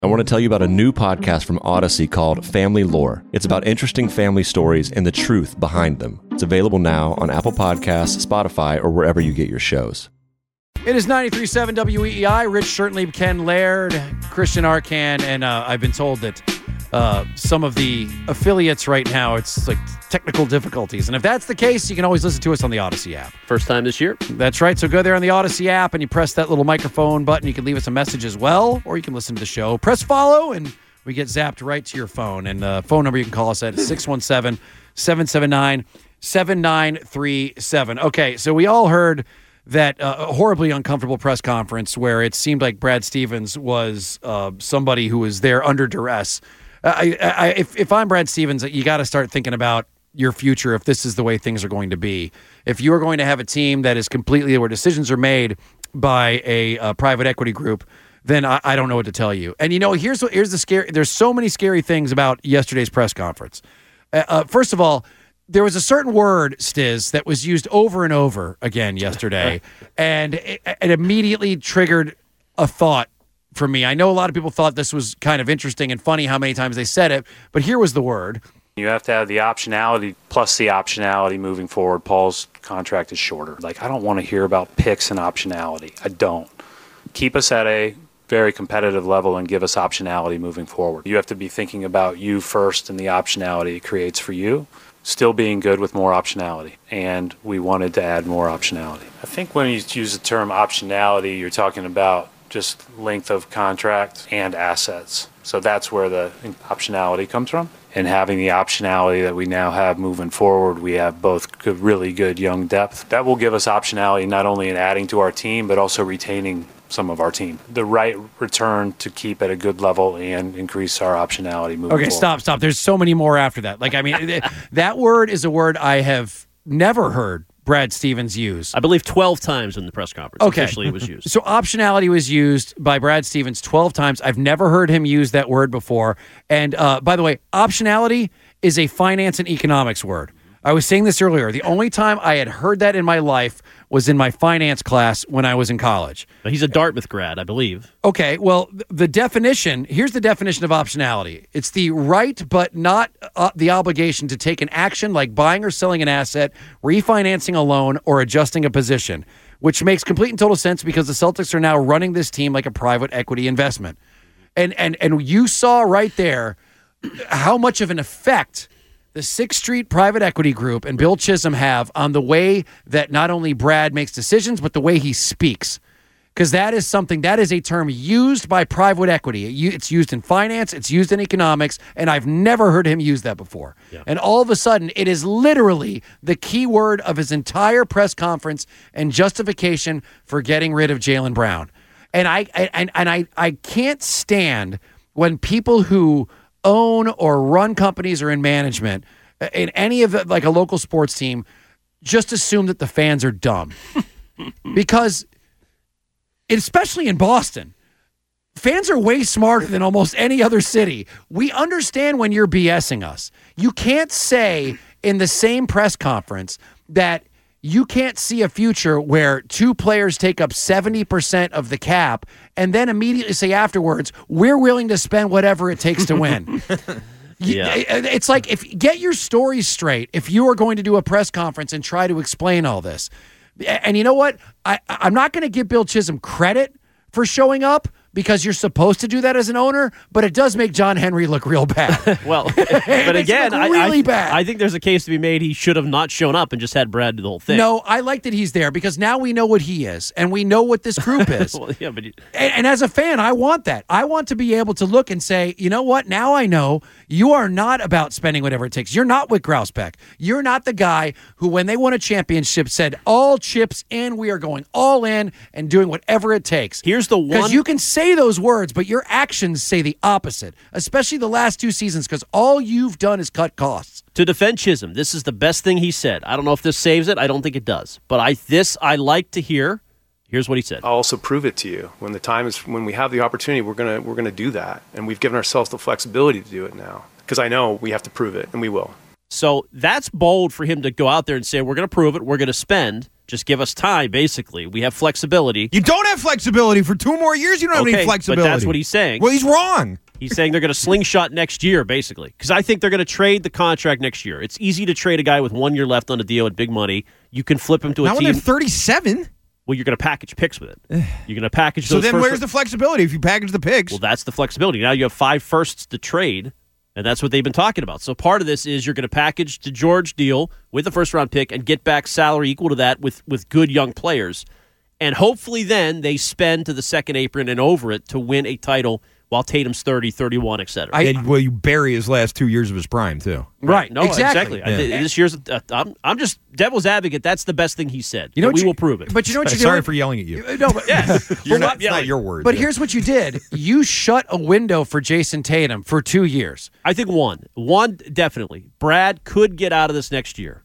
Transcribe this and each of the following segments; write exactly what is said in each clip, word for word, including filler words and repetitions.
I want to tell you about a new podcast from Odyssey called Family Lore. It's about interesting family stories and the truth behind them. It's available now on Apple Podcasts, Spotify, or wherever you get your shows. It is ninety-three point seven W E E I. Rich Schertlieb, Ken Laird, Christian Arcan, and uh, I've been told that uh, some of the affiliates right now, it's like technical difficulties. And if that's the case, you can always listen to us on the Odyssey app. First time this year? That's right. So go there on the Odyssey app and you press that little microphone button. You can leave us a message as well, or you can listen to the show. Press follow, and we get zapped right to your phone. And the uh, phone number you can call us at six one seven, seven seven nine, seven nine three seven. Okay, so we all heard that uh, horribly uncomfortable press conference where it seemed like Brad Stevens was uh, somebody who was there under duress. I, I, if, if I'm Brad Stevens, you got to start thinking about your future if this is the way things are going to be. If you are going to have a team that is completely where decisions are made by a, a private equity group, then I, I don't know what to tell you. And, you know, here's what, here's the scary, there's so many scary things about yesterday's press conference. Uh, uh, first of all, there was a certain word, Stiz, that was used over and over again yesterday, and it, it immediately triggered a thought for me. I know a lot of people thought this was kind of interesting and funny how many times they said it, but here was the word. You have to have the optionality plus the optionality moving forward. Paul's contract is shorter. Like, I don't want to hear about picks and optionality. I don't. Keep us at a very competitive level and give us optionality moving forward. You have to be thinking about you first and the optionality it creates for you. Still being good with more optionality, and we wanted to add more optionality. I think when you use the term optionality, you're talking about just length of contract and assets. So that's where the optionality comes from. And having the optionality that we now have moving forward, we have both good, really good young depth. That will give us optionality not only in adding to our team, but also retaining some of our team. The right return to keep at a good level and increase our optionality moving okay, forward. stop, stop. There's so many more after that. Like, I mean, that word is a word I have never heard Brad Stevens use. I believe twelve times in the press conference. Okay. Officially it was used. So optionality was used by Brad Stevens twelve times. I've never heard him use that word before. And uh, by the way, optionality is a finance and economics word. I was saying this earlier. The only time I had heard that in my life was in my finance class when I was in college. But he's a Dartmouth grad, I believe. Okay, well, the definition, here's the definition of optionality. It's the right but not uh, the obligation to take an action like buying or selling an asset, refinancing a loan, or adjusting a position, which makes complete and total sense because the Celtics are now running this team like a private equity investment. And and and you saw right there how much of an effect the Sixth Street Private Equity Group and Bill Chisholm have on the way that not only Brad makes decisions, but the way he speaks. Because that is something, that is a term used by private equity. It's used in finance, it's used in economics, and I've never heard him use that before. Yeah. And all of a sudden, it is literally the key word of his entire press conference and justification for getting rid of Jaylen Brown. And I and, and I, I can't stand when people who own or run companies or in management in any of the, like a local sports team, just assume that the fans are dumb. Because, especially in Boston, fans are way smarter than almost any other city. We understand when you're BSing us. You can't say in the same press conference that you can't see a future where two players take up seventy percent of the cap and then immediately say afterwards, we're willing to spend whatever it takes to win. Yeah. It's like, if get your stories straight if you are going to do a press conference and try to explain all this. And you know what? I, I'm not going to give Bill Chisholm credit for showing up because you're supposed to do that as an owner, but it does make John Henry look real bad. Well, but again, I, really I, bad. I think there's a case to be made he should have not shown up and just had Brad do the whole thing. No, I like that he's there because now we know what he is and we know what this group is. well, yeah, but you, and, and as a fan, I want that. I want to be able to look and say, you know what? Now I know you are not about spending whatever it takes. You're not Wick Grousbeck. You're not the guy who, when they won a championship, said all chips in, we are going all in and doing whatever it takes. Here's the one. Because you can say those words, but your actions say the opposite, especially the last two seasons, because all you've done is cut costs. To defend Chisholm, this is the best thing he said. I don't know if this saves it. I don't think it does. But I this I like to hear. Here's what he said. I'll also prove it to you. When the time is, when we have the opportunity, we're gonna we're gonna do that, and we've given ourselves the flexibility to do it now. Because I know we have to prove it, and we will. So that's bold for him to go out there and say, we're going to prove it, we're going to spend. Just give us time, basically. We have flexibility. You don't have flexibility for two more years. You don't have Okay, any flexibility. but that's what he's saying. Well, he's wrong. He's saying they're going to slingshot next year, basically. Because I think they're going to trade the contract next year. It's easy to trade a guy with one year left on a deal at big money. You can flip him to a Not when team. they're thirty-seven. Well, you're going to package picks with it. You're going to package So those then first where's the flexibility if you package the picks? Well, that's the flexibility. Now you have five firsts to trade, and that's what they've been talking about. So part of this is you're going to package the George deal with a first-round pick and get back salary equal to that with, with good young players. And hopefully then they spend to the second apron and over it to win a title while Tatum's thirty, thirty-one, et cetera. I- and well, you bury his last two years of his prime, too. Right. No, exactly. exactly. I thi- This year's. Uh, I'm, I'm just devil's advocate. That's the best thing he said. You know But what we you- will prove it. But you know what you did? Sorry for yelling at you. No, but yeah. You're not not, it's not your word. But here's what you did: you shut a window for Jason Tatum for two years. I think one. One, definitely. Brad could get out of this next year.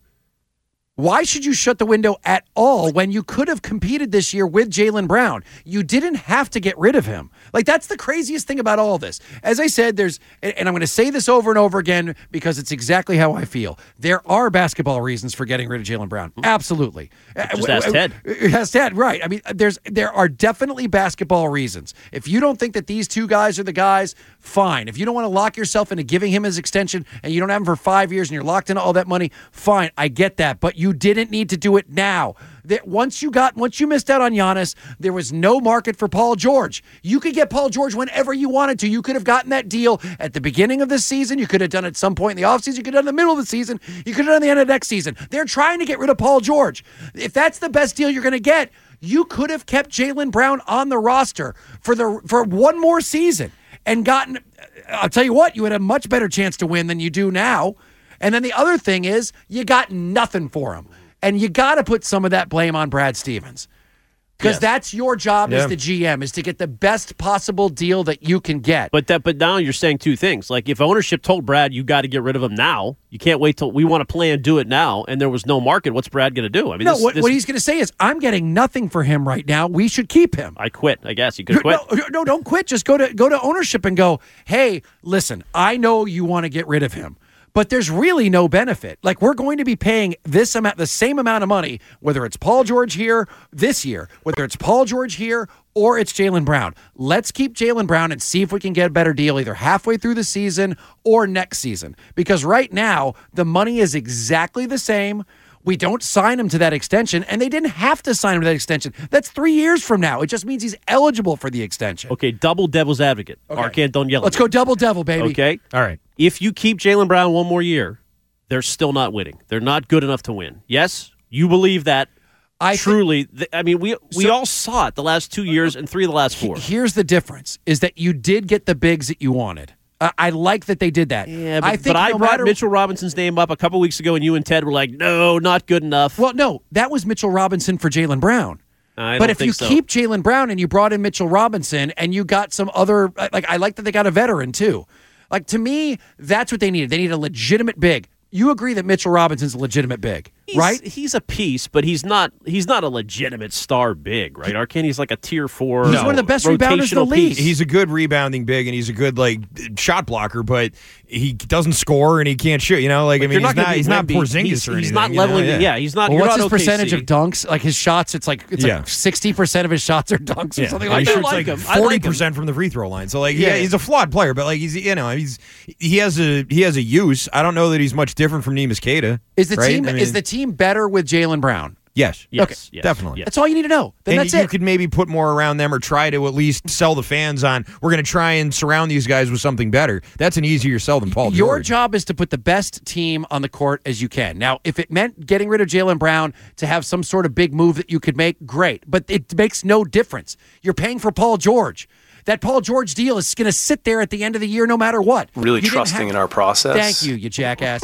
Why should you shut the window at all when you could have competed this year with Jaylen Brown? You didn't have to get rid of him. Like, that's the craziest thing about all this. As I said, there's, and I'm going to say this over and over again because it's exactly how I feel. There are basketball reasons for getting rid of Jaylen Brown. Absolutely. Just ask Ted. Ask Ted, right. I mean, there's there are definitely basketball reasons. If you don't think that these two guys are the guys, fine. If you don't want to lock yourself into giving him his extension and you don't have him for five years and you're locked into all that money, fine. I get that. But you didn't need to do it now. That once you got once you missed out on Giannis, there was no market for Paul George. You could get Paul George whenever you wanted to. You could have gotten that deal at the beginning of the season. You could have done it at some point in the offseason. You could have done it in the middle of the season. You could have done it at the end of next season. They're trying to get rid of Paul George. If that's the best deal you're going to get, you could have kept Jaylen Brown on the roster for the for one more season and gotten. I'll tell you what, you had a much better chance to win than you do now. And then the other thing is, you got nothing for him. And you got to put some of that blame on Brad Stevens. Because Yes. that's your job Yeah. as the G M, is to get the best possible deal that you can get. But that, but now you're saying two things. Like if ownership told Brad, you got to get rid of him now. You can't wait till we want to plan, do it now. And there was no market. What's Brad going to do? I mean, no, this, what, this, what he's going to say is, I'm getting nothing for him right now. We should keep him. I quit. I guess you could quit. No, no, don't quit. Just go to go to ownership and go, hey, listen, I know you want to get rid of him, but there's really no benefit. Like, we're going to be paying this amount, the same amount of money, whether it's Paul George here this year, whether it's Paul George here or it's Jaylen Brown. Let's keep Jaylen Brown and see if we can get a better deal either halfway through the season or next season. Because right now, the money is exactly the same. We don't sign him to that extension, and they didn't have to sign him to that extension. That's three years from now. It just means he's eligible for the extension. Okay, double devil's advocate. Okay. Arcand, don't yell at Let's me. go double devil, baby. Okay? All right. If you keep Jaylen Brown one more year, they're still not winning. They're not good enough to win. Yes? You believe that I truly. Th- I mean, we we So- all saw it the last two years and three of the last four. Here's the difference, is that you did get the bigs that you wanted. Uh, I like that they did that. Yeah, but I I, think but I no brought matter, Mitchell Robinson's name up a couple weeks ago, and you and Ted were like, no, not good enough. Well, no, that was Mitchell Robinson for Jaylen Brown. I but don't if think you so. keep Jaylen Brown and you brought in Mitchell Robinson and you got some other, like, I like that they got a veteran too. Like, to me, that's what they needed. They need a legitimate big. You agree that Mitchell Robinson's a legitimate big, He's- right? He's a piece, but he's not. He's not a legitimate star big, right? Arcane, he's like a tier four. He's one of the best rebounders in the rotational league. piece. He's a good rebounding big, and he's a good like shot blocker, but he doesn't score and he can't shoot. You know, like I But mean, you're he's gonna not be he's not Wemby. Porzingis He's, or he's anything. not you know? leveling. Yeah. Yeah, he's not. Well, you're what's not his O K C. percentage of dunks? Like, his shots, it's like it's Yeah. like sixty percent of his shots are dunks or Yeah. something And like he that. shoots like like him. I like forty him. percent from the free throw line. So like, Yeah. yeah, he's a flawed player, but like he's you know he's he has a he has a use. I don't know that he's much different from Neemias Queta. Is the right? team I mean, is the team better with Jaylen Brown? yes, Yes, Okay. yes, definitely. yes. That's all you need to know. Then and that's you it. could maybe put more around them or try to at least sell the fans on, we're going to try and surround these guys with something better. That's an easier sell than Paul Your George. job is to put the best team on the court as you can. Now, if it meant getting rid of Jaylen Brown to have some sort of big move that you could make, great. But it makes no difference. You're paying for Paul George. That Paul George deal is going to sit there at the end of the year no matter what. Really You didn't trusting have- in our process. Thank you, you jackass.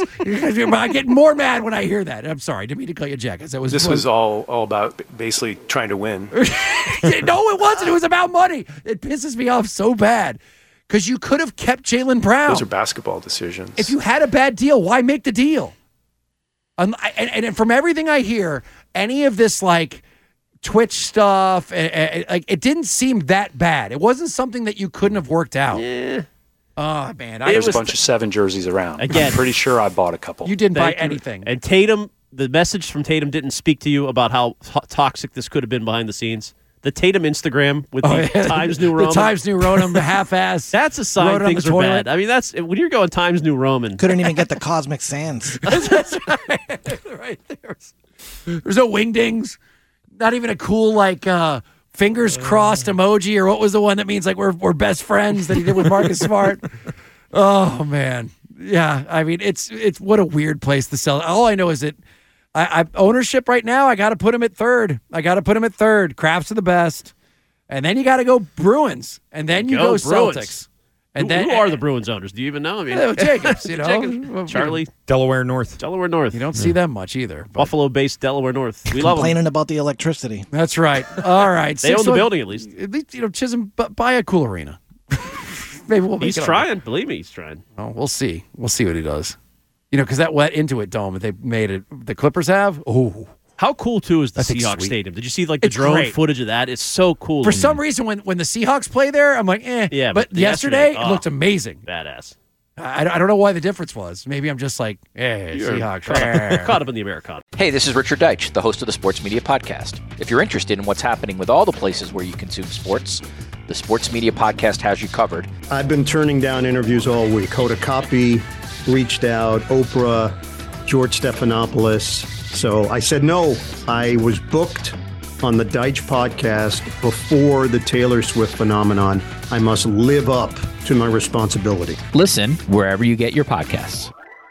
I get more mad when I hear that. I'm sorry. Didn't mean to call you a jackass. That was This was all, all about basically trying to win. No, it wasn't. It was about money. It pisses me off so bad because you could have kept Jaylen Brown. Those are basketball decisions. If you had a bad deal, why make the deal? And, and, and from everything I hear, any of this like Twitch stuff, eh, eh, like it didn't seem that bad. It wasn't something that you couldn't have worked out. Eh, Oh man, I There's was a bunch of seven jerseys around. Again. I'm pretty sure I bought a couple. you didn't buy thank you. anything. And Tatum the message from Tatum didn't speak to you about how to- toxic this could have been behind the scenes? The Tatum Instagram with Oh, the yeah. Times New The Roman. Times New Roman, the half-ass. That's a sign wrote it on things the are toilet. bad. I mean, that's when you're going Times New Roman. Couldn't even get the Cosmic Sands. right there. There's no wingdings. Not even a cool like uh, fingers crossed emoji, or what was the one that means like we're we're best friends that he did with Marcus Smart. Oh man, yeah. I mean, it's it's what a weird place to sell. All I know is that I, I ownership right now. I got to put him at third. I got to put him at third. Crafts are the best, and then you got to go Bruins, and then you Go go, Bruins. Celtics. And And who, then who are the Bruins owners? Do you even know? I mean, uh, Jacobs, you know, Jacobs, Charlie, Delaware North. Delaware North. You don't see them much either. but- Buffalo-based Delaware North. We love them. Complaining about the electricity. That's right. All right, They own the six- building at least. At least you know Chisholm, bu- buy a cool arena. Maybe we'll make He's it on. trying. Believe me, he's trying. Oh, we'll see. We'll see what he does. You know, because that wet Intuit Dome that they made it, the Clippers have. Oh, How cool too is the I think Seahawks sweet. Stadium? Did you see like the It's drone great. footage of that? It's so cool. for some reason, when when the Seahawks play there, I'm like, eh. Yeah, but, but yesterday, yesterday, it oh. looked amazing. badass. I, I don't know why the difference was. Maybe I'm just like, eh, Seahawks. Caught up, eh. caught up in the Americana. Hey, this is Richard Deitch, the host of the Sports Media Podcast. If you're interested in what's happening with all the places where you consume sports, the Sports Media Podcast has you covered. I've been turning down interviews all week. Hoda Kotb reached out, Oprah, George Stephanopoulos. So I said no. I was booked on the Deitch podcast before the Taylor Swift phenomenon. I must live up to my responsibility. Listen wherever you get your podcasts.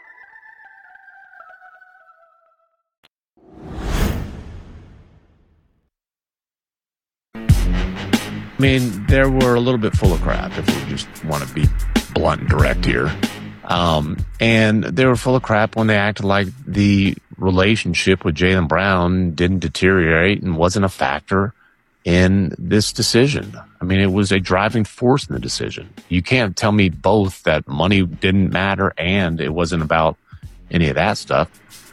I mean, they were a little bit full of crap, if we just want to be blunt and direct here. Um, and they were full of crap when they acted like the relationship with Jaylen Brown didn't deteriorate and wasn't a factor in this decision. I mean, it was a driving force in the decision. You can't tell me both that money didn't matter and it wasn't about any of that stuff.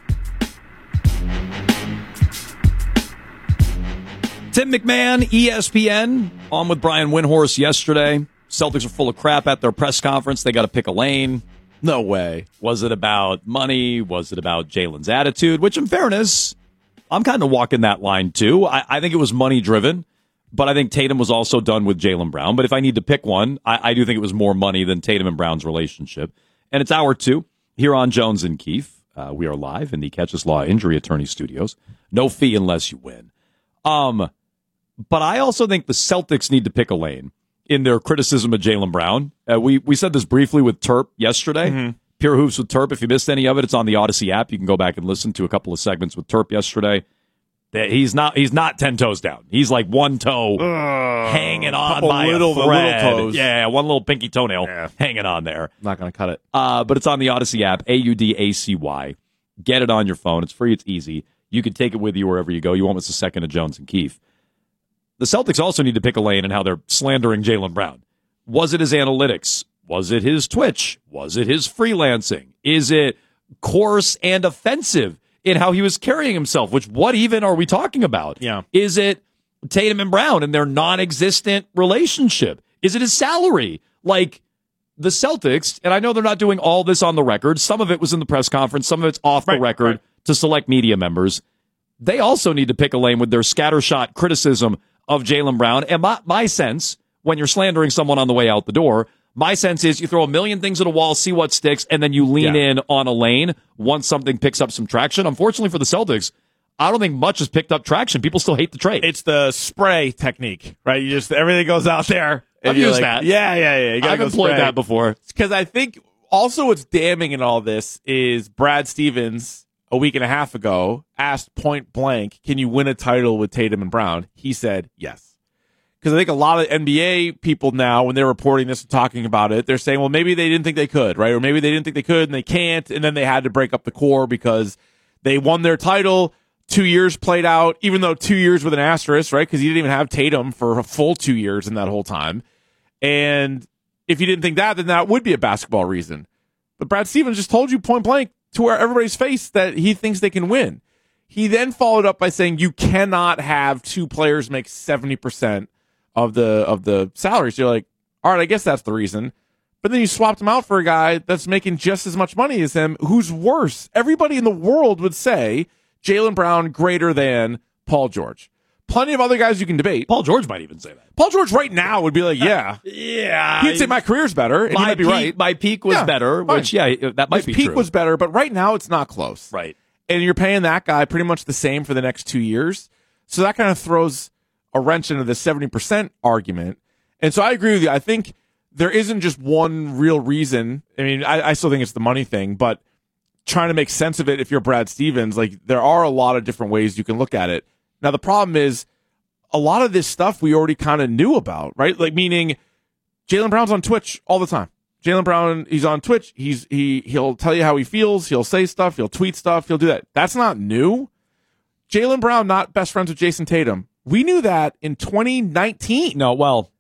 Tim McMahon, E S P N, on with Brian Windhorst yesterday. Celtics are full of crap at their press conference. They got to pick a lane. No way. Was it about money? Was it about Jaylen's attitude? Which, in fairness, I'm kind of walking that line, too. I, I think it was money-driven, but I think Tatum was also done with Jaylen Brown. But if I need to pick one, I, I do think it was more money than Tatum and Brown's relationship. And it's hour two here on Jones and Keefe. Uh, we are live in the Catches Law Injury Attorney Studios. No fee unless you win. Um... But I also think the Celtics need to pick a lane in their criticism of Jaylen Brown. Uh, we we said this briefly with Terp yesterday. Mm-hmm. Pure Hoops with Terp. If you missed any of it, it's on the Odyssey app. You can go back and listen to a couple of segments with Terp yesterday. He's not he's not ten toes down. He's like one toe uh, hanging on by little, a thread. little toes. Yeah, one little pinky toenail yeah. hanging on there. Not going to cut it. Uh, but it's on the Odyssey app, A U D A C Y. Get it on your phone. It's free. It's easy. You can take it with you wherever you go. You won't miss a second of Jones and Keefe. The Celtics also need to pick a lane in how they're slandering Jaylen Brown. Was it his analytics? Was it his Twitch? Was it his freelancing? Is it coarse and offensive in how he was carrying himself? Which, what even are we talking about? Yeah. Is it Tatum and Brown and their non-existent relationship? Is it his salary? Like, the Celtics, and I know they're not doing all this on the record. Some of it was in the press conference. Some of it's off right, the record right. to select media members. They also need to pick a lane with their scattershot criticism of Jaylen Brown. And my, my sense, when you're slandering someone on the way out the door, my sense is you throw a million things at a wall, see what sticks, and then you lean yeah. in on a lane once something picks up some traction. Unfortunately for the Celtics, I don't think much has picked up traction. People still hate the trade. It's the spray technique, right? You just everything goes out there. I've you're used like, that. Yeah, yeah, yeah. You gotta I've go employed spray. that before. Because I think also what's damning in all this is Brad Stevens a week and a half ago asked point blank, "Can you win a title with Tatum and Brown?" He said yes. Because I think a lot of N B A people now, when they're reporting this and talking about it, they're saying, well, maybe they didn't think they could, right? Or maybe they didn't think they could and they can't. And then they had to break up the core because they won their title. Two years played out, even though two years with an asterisk, right? Because you didn't even have Tatum for a full two years in that whole time. And if you didn't think that, then that would be a basketball reason. But Brad Stevens just told you point blank to where everybody's face that he thinks they can win. He then followed up by saying you cannot have two players make seventy percent of the of the salaries. You're like, all right, I guess that's the reason. But then you swapped him out for a guy that's making just as much money as him, who's worse. Everybody in the world would say Jaylen Brown greater than Paul George. Plenty of other guys you can debate. Paul George might even say that. Paul George right now would be like, yeah. Yeah. He'd say my career's better, and my he might be peak, right. My peak was Yeah, better, fine. which, yeah, that might His be peak true. was better, but right now it's not close. Right. And you're paying that guy pretty much the same for the next two years. So that kind of throws a wrench into the seventy percent argument. And so I agree with you. I think there isn't just one real reason. I mean, I, I still think it's the money thing, but trying to make sense of it if you're Brad Stevens, like there are a lot of different ways you can look at it. Now, the problem is a lot of this stuff we already kind of knew about, right? Like meaning Jaylen Brown's on Twitch all the time. Jaylen Brown, he's on Twitch. He's he he'll tell you how he feels. He'll say stuff. He'll tweet stuff. He'll do that. That's not new. Jaylen Brown not best friends with Jason Tatum. We knew that in twenty nineteen. No, well,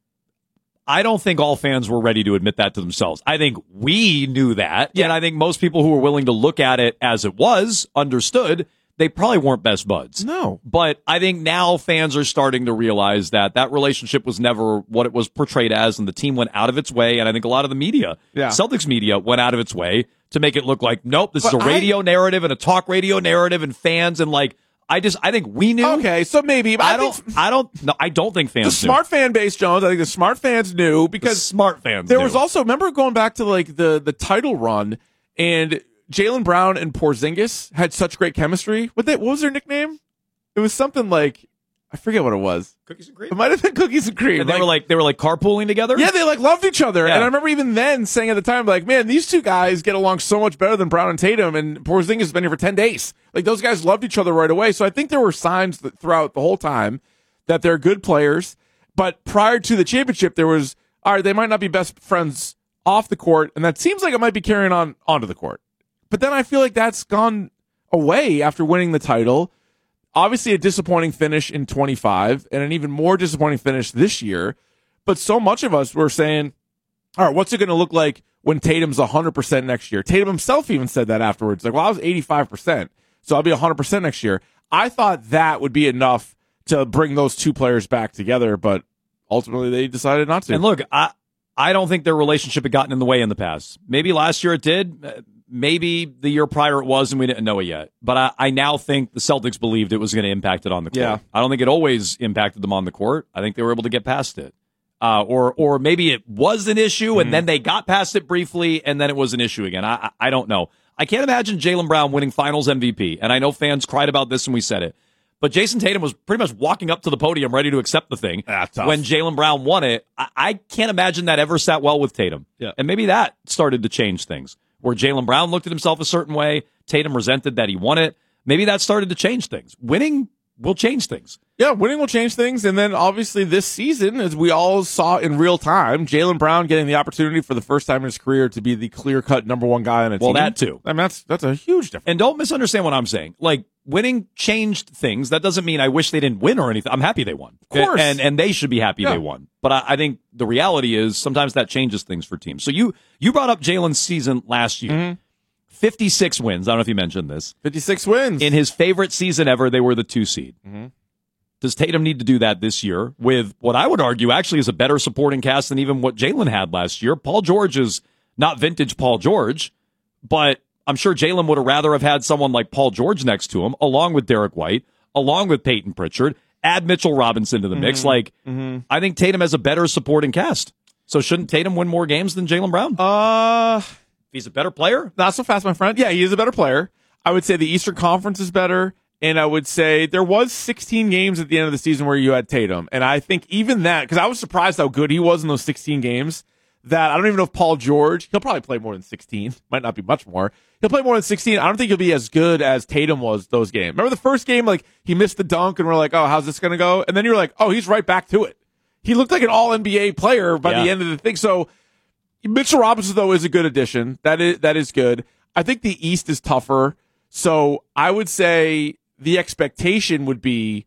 I don't think all fans were ready to admit that to themselves. I think we knew that, yeah. And I think most people who were willing to look at it as it was understood they probably weren't best buds. No. But I think now fans are starting to realize that that relationship was never what it was portrayed as, and the team went out of its way, and I think a lot of the media, yeah. Celtics media, went out of its way to make it look like, nope, this but is a radio I, narrative and a talk radio narrative and fans, and like, I just, I think we knew. Okay, so maybe. But I, I don't, think, I don't, no, I don't think fans The knew. smart fan base, Jones, I think the smart fans knew because the smart fans there knew. was also, remember going back to like the, the title run and Jaylen Brown and Porzingis had such great chemistry. What, they, what was their nickname? It was something like, I forget what it was. Cookies and cream? It might have been Cookies and Cream. And they like, were like, they were like carpooling together? Yeah, they like loved each other. Yeah. And I remember even then saying at the time, like, man, these two guys get along so much better than Brown and Tatum, and Porzingis has been here for ten days. Like, those guys loved each other right away. So I think there were signs that throughout the whole time that they're good players. But prior to the championship, there was, all right, they might not be best friends off the court, and that seems like it might be carrying on onto the court. But then I feel like that's gone away after winning the title. Obviously, a disappointing finish in twenty-five and an even more disappointing finish this year. But so much of us were saying, all right, what's it going to look like when Tatum's one hundred percent next year? Tatum himself even said that afterwards. Like, well, I was eighty-five percent, so I'll be one hundred percent next year. I thought that would be enough to bring those two players back together, but ultimately they decided not to. And look, I, I don't think their relationship had gotten in the way in the past. Maybe last year it did. Maybe the year prior it was, and we didn't know it yet. But I, I now think the Celtics believed it was going to impact it on the court. Yeah. I don't think it always impacted them on the court. I think they were able to get past it. Uh, or or maybe it was an issue, and mm-hmm. then they got past it briefly, and then it was an issue again. I, I, I don't know. I can't imagine Jaylen Brown winning Finals M V P, and I know fans cried about this when we said it. But Jason Tatum was pretty much walking up to the podium ready to accept the thing ah, when Jaylen Brown won it. I, I can't imagine that ever sat well with Tatum. Yeah. And maybe that started to change things. Where Jaylen Brown looked at himself a certain way, Tatum resented that he won it. Maybe that started to change things. Winning will change things. Yeah, winning will change things. And then obviously this season, as we all saw in real time, Jaylen Brown getting the opportunity for the first time in his career to be the clear-cut number one guy on a well, team. Well, that too. I mean, that's, that's a huge difference. And don't misunderstand what I'm saying. Like, winning changed things. That doesn't mean I wish they didn't win or anything. I'm happy they won. Of course. And, and they should be happy yeah. they won. But I, I think the reality is sometimes that changes things for teams. So you, you brought up Jaylen's season last year. Mm-hmm. fifty-six wins. I don't know if you mentioned this. fifty-six wins. In his favorite season ever, they were the two seed. Mm-hmm. Does Tatum need to do that this year with what I would argue actually is a better supporting cast than even what Jaylen had last year? Paul George is not vintage Paul George, but I'm sure Jaylen would have rather have had someone like Paul George next to him, along with Derek White, along with Peyton Pritchard, add Mitchell Robinson to the mix. Mm-hmm. Like, mm-hmm. I think Tatum has a better supporting cast. So shouldn't Tatum win more games than Jaylen Brown? Uh, if he's a better player? Not so fast, my friend. Yeah, he is a better player. I would say the Eastern Conference is better. And I would say there was sixteen games at the end of the season where you had Tatum. And I think even that, because I was surprised how good he was in those sixteen games, that I don't even know if Paul George, he'll probably play more than sixteen. Might not be much more. He'll play more than sixteen. I don't think he'll be as good as Tatum was those games. Remember the first game, like, he missed the dunk and we're like, oh, how's this going to go? And then you're like, oh, he's right back to it. He looked like an all N B A player by yeah. the end of the thing. So Mitchell Robinson, though, is a good addition. That is, that is good. I think the East is tougher. So I would say the expectation would be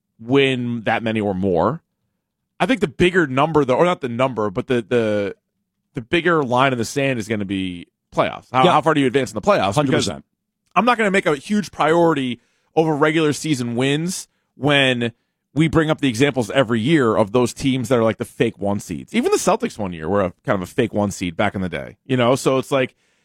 win that many or more. I think the bigger number, though, or not the number, but the the the bigger line in the sand is going to be playoffs. How, yeah. how far do you advance in the playoffs? one hundred percent. Because I'm not going to make a huge priority over regular season wins when we bring up the examples every year of those teams that are like the fake one seeds. Even the Celtics one year were a, kind of a fake one seed back in the day. You know, so it's like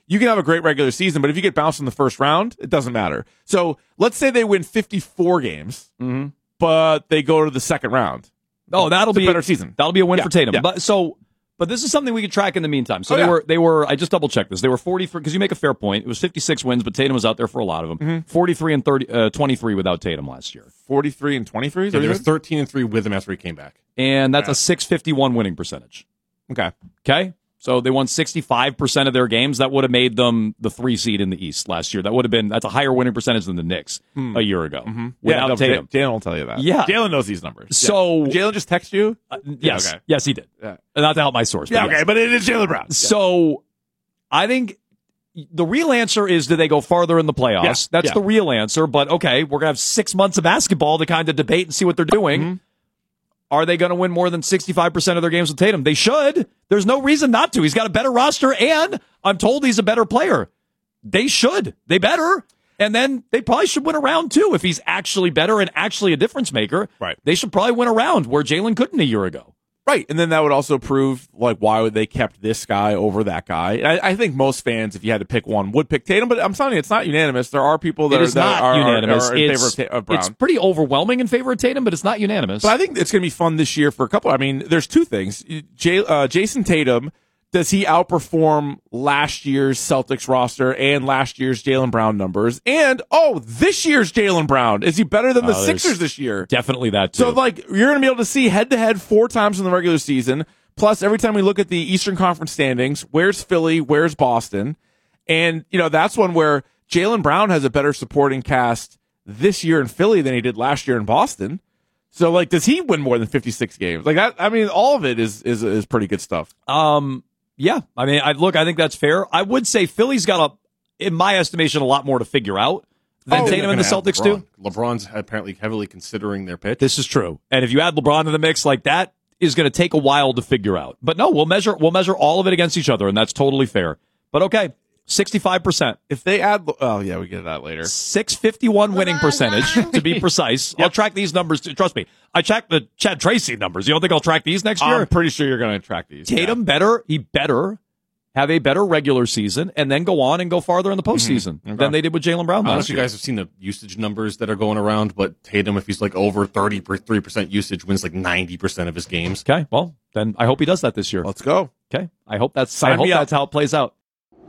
You can have a great regular season, but if you get bounced in the first round, it doesn't matter. So let's say they win fifty-four games, mm-hmm. but they go to the second round. Oh, that'll it's be a better season. That'll be a win yeah, for Tatum. Yeah. But so, but this is something we can track in the meantime. So oh, they yeah. were, they were. I just double checked this. They were forty-three because you make a fair point. It was fifty-six wins, but Tatum was out there for a lot of them. Mm-hmm. forty-three and thirty, uh, twenty-three without Tatum last year. forty-three and twenty-three. So they were thirteen and three with him after he came back, and that's yeah. a six fifty-one winning percentage. Okay. Okay. So they won sixty-five percent of their games. That would have made them the three seed in the East last year. That would have been, that's a higher winning percentage than the Knicks hmm. a year ago. Mm-hmm. Without yeah, Tatum. Jalen will tell you that. Yeah. Jalen knows these numbers. So. Yeah. Jalen just text you? Uh, yes. Yeah, okay. Yes, he did. Yeah. Not to help my source. Yeah, but okay. yes. But it is Jalen Brown. So I think the real answer is, do they go farther in the playoffs? Yeah. That's yeah. the real answer. But okay, we're going to have six months of basketball to kind of debate and see what they're doing. Mm-hmm. Are they going to win more than sixty-five percent of their games with Tatum? They should. There's no reason not to. He's got a better roster, and I'm told he's a better player. They should. They better. And then they probably should win a round, too. If he's actually better and actually a difference maker, right. they should probably win a round where Jalen couldn't a year ago. Right, and then that would also prove, like, why would they kept this guy over that guy? I, I think most fans, if you had to pick one, would pick Tatum, but I'm telling you, it's not unanimous. There are people that it is are, that not are, unanimous. are, are in it's, favor of, Ta- of Brown. It's pretty overwhelming in favor of Tatum, but it's not unanimous. But I think it's going to be fun this year for a couple. I mean, there's two things. J, uh, Jason Tatum, does he outperform last year's Celtics roster and last year's Jaylen Brown numbers? And, oh, this year's Jaylen Brown, is he better than the uh, Sixers this year? Definitely that, too. So, like, you're going to be able to see head-to-head four times in the regular season. Plus, every time we look at the Eastern Conference standings, where's Philly, where's Boston? And, you know, that's one where Jaylen Brown has a better supporting cast this year in Philly than he did last year in Boston. So, like, does he win more than fifty-six games? Like, that, I mean, all of it is is is pretty good stuff. Um, yeah. I mean, I look, I think that's fair. I would say Philly's got, a, in my estimation, a lot more to figure out than oh, Tatum and the Celtics do. LeBron's apparently heavily considering their pitch. This is true. And if you add LeBron to the mix like that, is going to take a while to figure out. But no, we'll measure we'll measure all of it against each other, and that's totally fair. But okay, sixty-five percent. If they add, oh yeah, we get that later. six fifty-one winning percentage, to be precise. Yep. I'll track these numbers. Too. Trust me, I track the Chad Tracy numbers. You don't think I'll track these next year? I'm pretty sure you're going to track these. Tatum yeah. better, he better have a better regular season and then go on and go farther in the postseason mm-hmm. okay. than they did with Jaylen Brown. I don't know last if you year. guys have seen the usage numbers that are going around, but Tatum, if he's like over thirty-three percent usage, wins like ninety percent of his games. Okay, well, then I hope he does that this year. Let's go. Okay, I hope that's Sign I hope me up. that's how it plays out.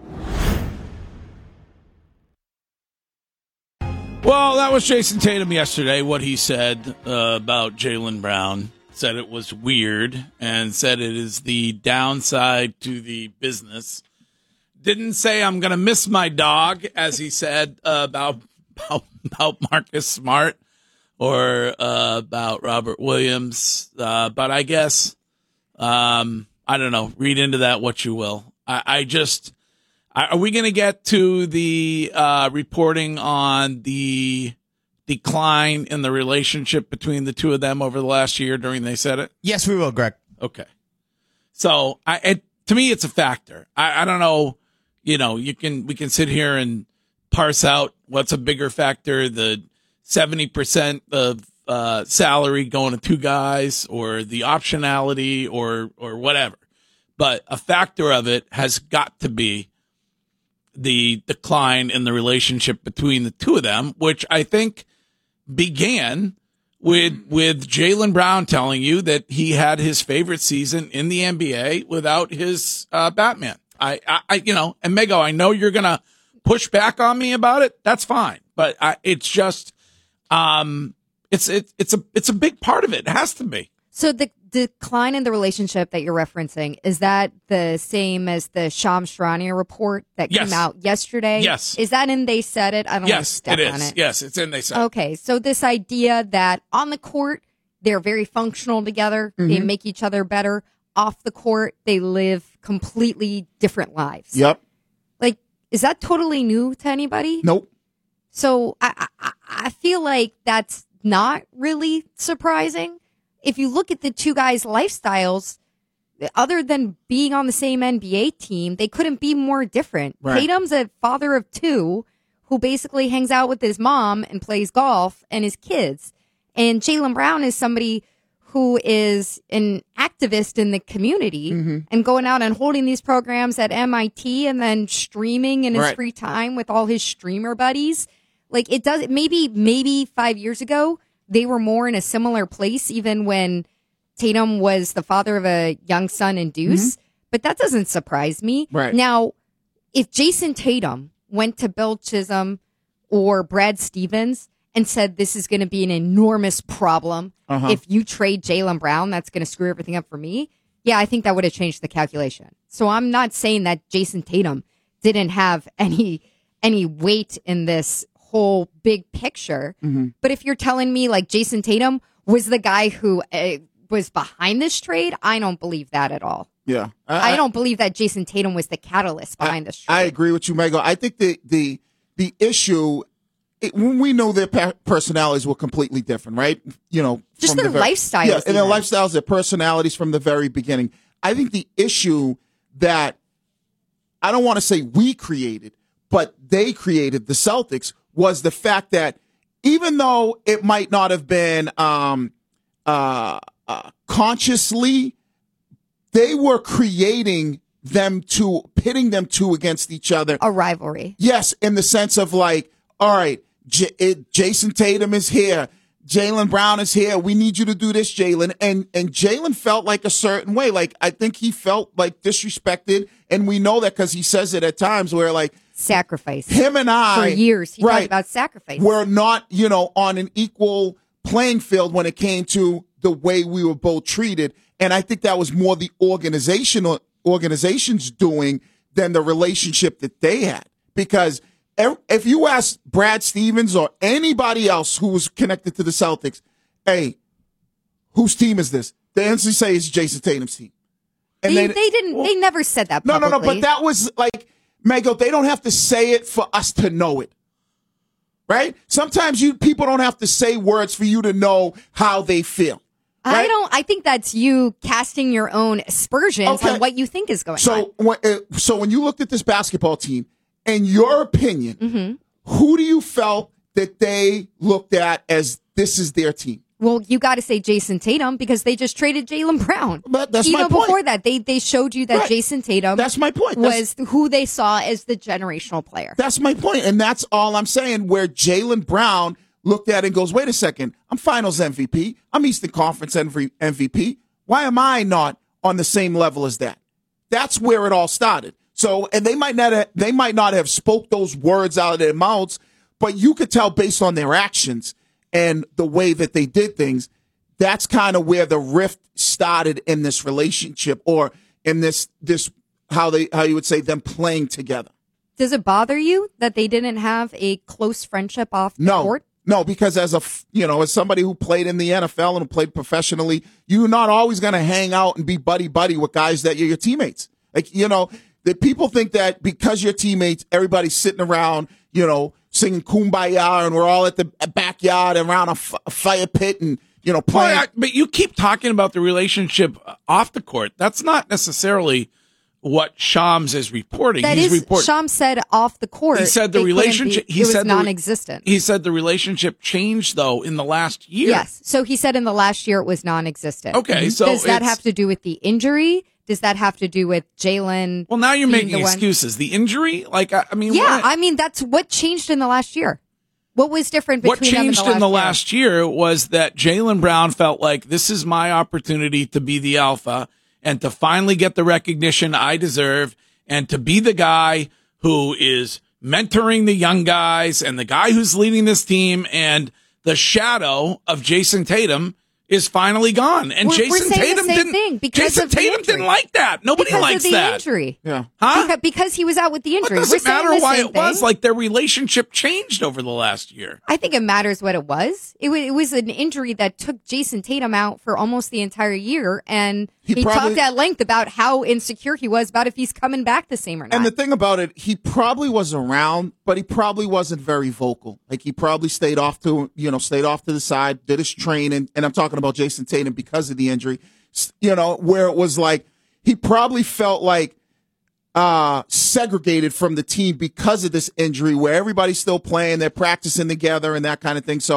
Well, that was Jason Tatum yesterday, what he said uh, about Jaylen Brown. Said it was weird and said it is the downside to the business. Didn't say I'm going to miss my dog, as he said uh, about, about about Marcus Smart or uh, about Robert Williams. Uh, but I guess, um, I don't know, read into that what you will. I, I just... Are we going to get to the uh, reporting on the decline in the relationship between the two of them over the last year during they said it? Yes, we will, Greg. Okay. So I, it, to me, it's a factor. I, I don't know. You know, you can we can sit here and parse out what's a bigger factor: the seventy percent of uh, salary going to two guys, or the optionality, or or whatever. But a factor of it has got to be the decline in the relationship between the two of them, which I think began with with Jaylen Brown telling you that he had his favorite season in the N B A without his uh, Batman. I, I, I, you know, and Mego, I know you're gonna push back on me about it. That's fine, but I, it's just, um, it's it, it's a it's a big part of it. It has to be. So the decline in the relationship that you're referencing, is that the same as the Shams Charania report that Yes. came out yesterday? Yes. Is that in They Said It? I don't want to Yes, step it on is. it. Yes, it's in They Said It. Okay, so this idea that on the court, they're very functional together. They Mhm. make each other better. Off the court, they live completely different lives. Yep. Like, is that totally new to anybody? Nope. So I, I, I feel like that's not really surprising. If you look at the two guys' lifestyles, other than being on the same N B A team, they couldn't be more different. Right. Tatum's a father of two who basically hangs out with his mom and plays golf and his kids. And Jaylen Brown is somebody who is an activist in the community Mhm. and going out and holding these programs at M I T and then streaming in his Right. free time with all his streamer buddies. Like it does, maybe, maybe five years ago, they were more in a similar place, even when Tatum was the father of a young son in Deuce. Mhm. But that doesn't surprise me. Right. Now, if Jason Tatum went to Bill Chisholm or Brad Stevens and said, this is going to be an enormous problem. Uh-huh. If you trade Jaylen Brown, that's going to screw everything up for me. Yeah, I think that would have changed the calculation. So I'm not saying that Jason Tatum didn't have any any weight in this whole big picture. Mhm. But if you're telling me like Jason Tatum was the guy who uh, was behind this trade, I don't believe that at all. Yeah. I, don't believe that Jason Tatum was the catalyst behind this trade. I agree with you, Mego. I think the the the issue, it, when we know their pa- personalities were completely different, right? You know, Just from their the very- lifestyles Yeah, and their even. lifestyles, their personalities from the very beginning. I think the issue that I don't want to say we created, but they created, the Celtics, was the fact that even though it might not have been um, uh, uh, consciously, they were creating them to, pitting them two against each other. A rivalry. Yes, in the sense of like, all right, J- it, Jason Tatum is here. Jaylen Brown is here. We need you to do this, Jaylen. And and Jaylen felt like a certain way. Like, I think he felt like disrespected. And we know that because he says it at times where like, sacrifice. Him and I. For years, he right, talked about sacrifice. We're not, you know, on an equal playing field when it came to the way we were both treated. And I think that was more the organizational organization's doing than the relationship that they had. Because if you ask Brad Stevens or anybody else who was connected to the Celtics, hey, whose team is this? They instantly say it's Jason Tatum's team. They, they, didn't. They never said that. No, Publicly. no, no. But that was like, Mego, they don't have to say it for us to know it. Right? Sometimes you people don't have to say words for you to know how they feel. I don't. I think that's you casting your own aspersions Okay. on what you think is going on. So, when, uh, so when you looked at this basketball team, in your opinion, Mm-hmm. who do you felt that they looked at as this is their team? Well, you got to say Jason Tatum because they just traded Jaylen Brown. But that's Even my point. before that, they they showed you that Right. Jason Tatum. That's my point. Was That's- who they saw as the generational player. That's my point, and that's all I'm saying. Where Jaylen Brown looked at it and goes, "Wait a second, I'm Finals M V P. I'm Eastern Conference M V P. Why am I not on the same level as that?" That's where it all started. So, and they might not have, they might not have spoke those words out of their mouths, but you could tell based on their actions and the way that they did things. That's kind of where the rift started in this relationship, or in this this how they how you would say them playing together. Does it bother you that they didn't have a close friendship off the No, court? no, because as a f- you know, as somebody who played in the N F L and who played professionally, you're not always going to hang out and be buddy buddy with guys that you're your teammates. Like, you know, that people think that because you're teammates, everybody's sitting around, you know, singing Kumbaya, and we're all at the backyard around a, f- a fire pit and you know playing. Well, I- but you keep talking about the relationship off the court. That's not necessarily what Shams is reporting. That He's is, report- Shams said off the court. He said the they couldn't relationship. Be, he it was said the- non-existent. He said the relationship changed though in the last year. Yes. So he said in the last year it was non-existent. Okay, so does that it's- have to do with the injury? Does that have to do with Jaylen? Well, now you're being making the one- excuses. The injury, like I, I mean, Yeah, what, I mean that's what changed in the last year. What was different between what changed them in the year? last year was that Jaylen Brown felt like this is my opportunity to be the alpha and to finally get the recognition I deserve and to be the guy who is mentoring the young guys and the guy who's leading this team, and the shadow of Jason Tatum is finally gone. And We're- we're Jason saying the Tatum same didn't thing because Jason of the Tatum injury. didn't like that. Nobody because likes of the that. injury. Yeah. Huh? Because, because he was out with the It injury. We're doesn't saying matter the why same it was. thing. Like their relationship changed over the last year. I think it matters what it was. It was, it was an injury that took Jason Tatum out for almost the entire year, and He he, probably- talked at length about how insecure he was about if he's coming back the same or not. And the thing about it, he probably was around, but he probably wasn't very vocal. Like he probably stayed off to, you know, stayed off to the side, did his training. And I'm talking about Jason Tatum because of the injury, S- you know, where it was like, he probably felt like, uh, segregated from the team because of this injury where everybody's still playing, they're practicing together and that kind of thing. So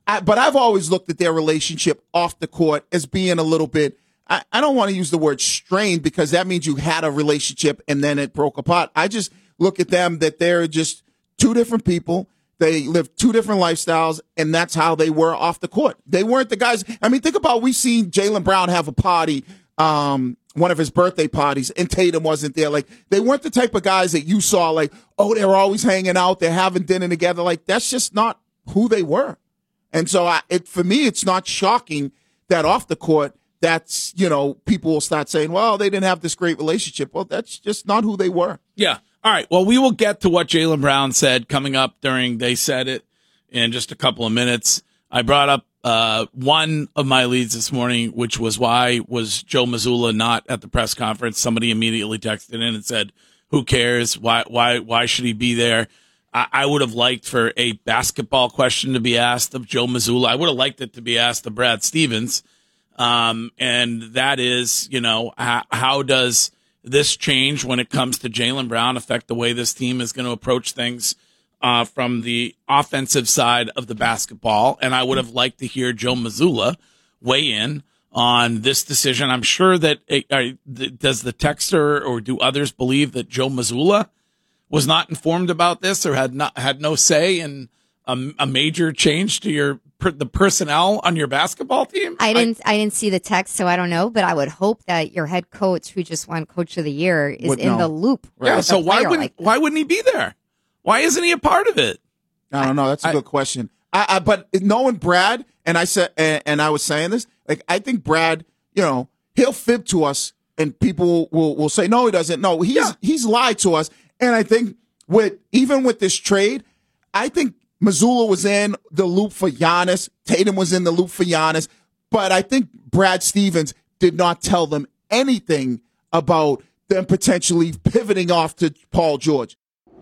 I, but I've always looked at their relationship off the court as being a little bit, I, I don't want to use the word strained because that means you had a relationship and then it broke apart. I just look at them that they're just two different people. They live two different lifestyles, and that's how they were off the court. They weren't the guys. I mean, think about we've seen Jaylen Brown have a party, um, one of his birthday parties, and Tatum wasn't there. Like, they weren't the type of guys that you saw, like, oh, they're always hanging out, they're having dinner together. Like, that's just not who they were. And so, I, it for me, it's not shocking that off the court, that's, you know, people will start saying, well, they didn't have this great relationship. Well, that's just not who they were. Yeah. All right. Well, we will get to what Jaylen Brown said coming up during They Said It in just a couple of minutes. I brought up uh, one of my leads this morning, which was why was Joe Mazzulla not at the press conference? Somebody immediately texted in and said, who cares? Why, why, why should he be there? I, I would have liked for a basketball question to be asked of Joe Mazzulla. I would have liked it to be asked of Brad Stevens. Um, and that is, you know, how, how does this change when it comes to Jaylen Brown affect the way this team is going to approach things uh, from the offensive side of the basketball? And I would have liked to hear Joe Mazzulla weigh in on this decision. I'm sure that it, uh, does the texter or do others believe that Joe Mazzulla was not informed about this or had not had no say in a, a major change to your the personnel on your basketball team? I didn't. I, I didn't see the text, so I don't know. But I would hope that your head coach, who just won Coach of the Year, is Would in know. the loop. Yeah. with So a why player wouldn't like why wouldn't he be there? Why isn't he a part of it? I don't know. That's a I- good question. I, I, but knowing Brad, and I said, and, and I was saying this, like, I think Brad, you know, he'll fib to us, and people will, will say, no, he doesn't. No, he's Yeah. he's lied to us. And I think with even with this trade, I think Mazzulla was in the loop for Giannis. Tatum was in the loop for Giannis. But I think Brad Stevens did not tell them anything about them potentially pivoting off to Paul George.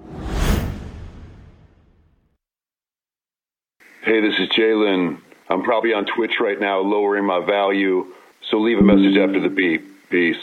Hey, this is Jalen. I'm probably on Twitch right now lowering my value, so leave a message after the beep. Peace.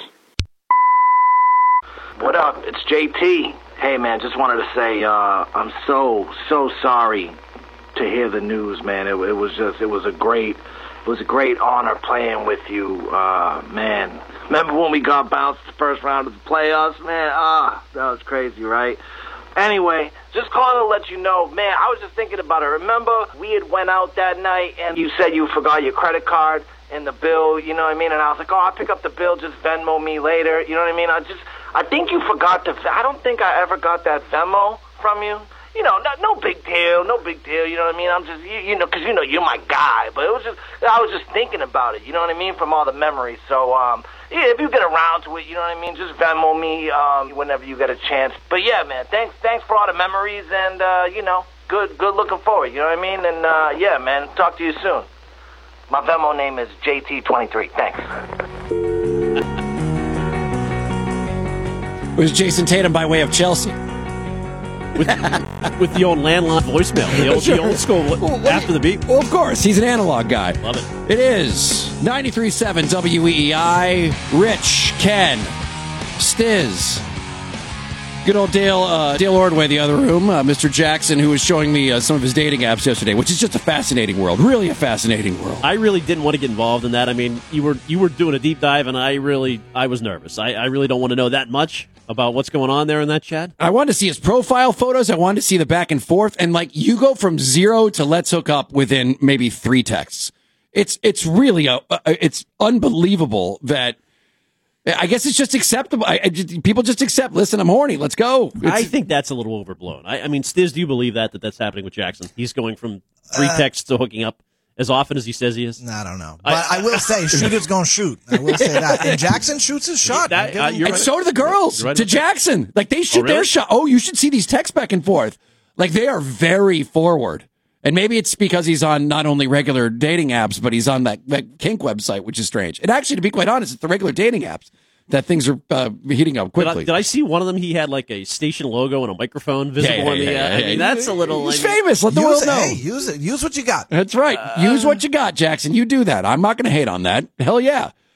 What up? It's J T. Hey, man, just wanted to say uh, I'm so, so sorry to hear the news, man. It, it was just, it was a great, it was a great honor playing with you, uh, man. Remember when we got bounced the first round of the playoffs, man? Ah, that was crazy, right? Anyway, just calling to let you know, man, I was just thinking about it. Remember, we had went out that night, and you said you forgot your credit card and the bill, you know what I mean? And I was like, oh, I'll pick up the bill, just Venmo me later, you know what I mean? I just, I think you forgot to, I don't think I ever got that Venmo from you. You know, no, no big deal, no big deal, you know what I mean? I'm just, you, you know, because, you know, you're my guy. But it was just, I was just thinking about it, you know what I mean, from all the memories. So, um, yeah, if you get around to it, you know what I mean, just Venmo me um, whenever you get a chance. But, yeah, man, thanks thanks for all the memories and, uh, you know, good good looking forward, you know what I mean? And, uh, yeah, man, talk to you soon. My Venmo name is J T twenty-three. Thanks. It was Jason Tatum by way of Chelsea. With, with the old landline voicemail, the old, Sure. the old school Well, after the beep. Well, of course, he's an analog guy. Love it. It is ninety-three point seven W E E I. Rich, Ken, Stiz. Good old Dale uh, Dale Ordway, the other room. Uh, Mister Jackson, who was showing me uh, some of his dating apps yesterday, which is just a fascinating world. Really a fascinating world. I really didn't want to get involved in that. I mean, you were you were doing a deep dive, and I really I was nervous. I, I really don't want to know that much about what's going on there in that chat. I wanted to see his profile photos. I wanted to see the back and forth. And, like, you go from zero to let's hook up within maybe three texts. It's it's really a, it's unbelievable that I guess it's just acceptable. I, I just, people just accept, listen, I'm horny. Let's go. It's, I think that's a little overblown. I, I mean, Stiz, do you believe that, that that's happening with Jackson? He's going from three Uh, texts to hooking up as often as he says he is? I don't know. But I, I will say, shooters gonna shoot. I will say that. And Jackson shoots his shot. That- uh, you're and right. so do the girls You're right to about that. Jackson. Like, they shoot really? their shot. Oh, you should see these texts back and forth. Like, they are very forward. And maybe it's because he's on not only regular dating apps, but he's on that, that kink website, which is strange. And actually, to be quite honest, it's the regular dating apps that things are uh, heating up Did I, quickly. did I see one of them? He had like a station logo and a microphone visible Yeah, yeah, on the. yeah, uh, yeah, I yeah. mean, that's a little. He's like, famous. Let the use world it. know. Hey, use it. Use what you got. That's right. Use what you got, Jackson. You do that. I'm not going to hate on that. Hell yeah.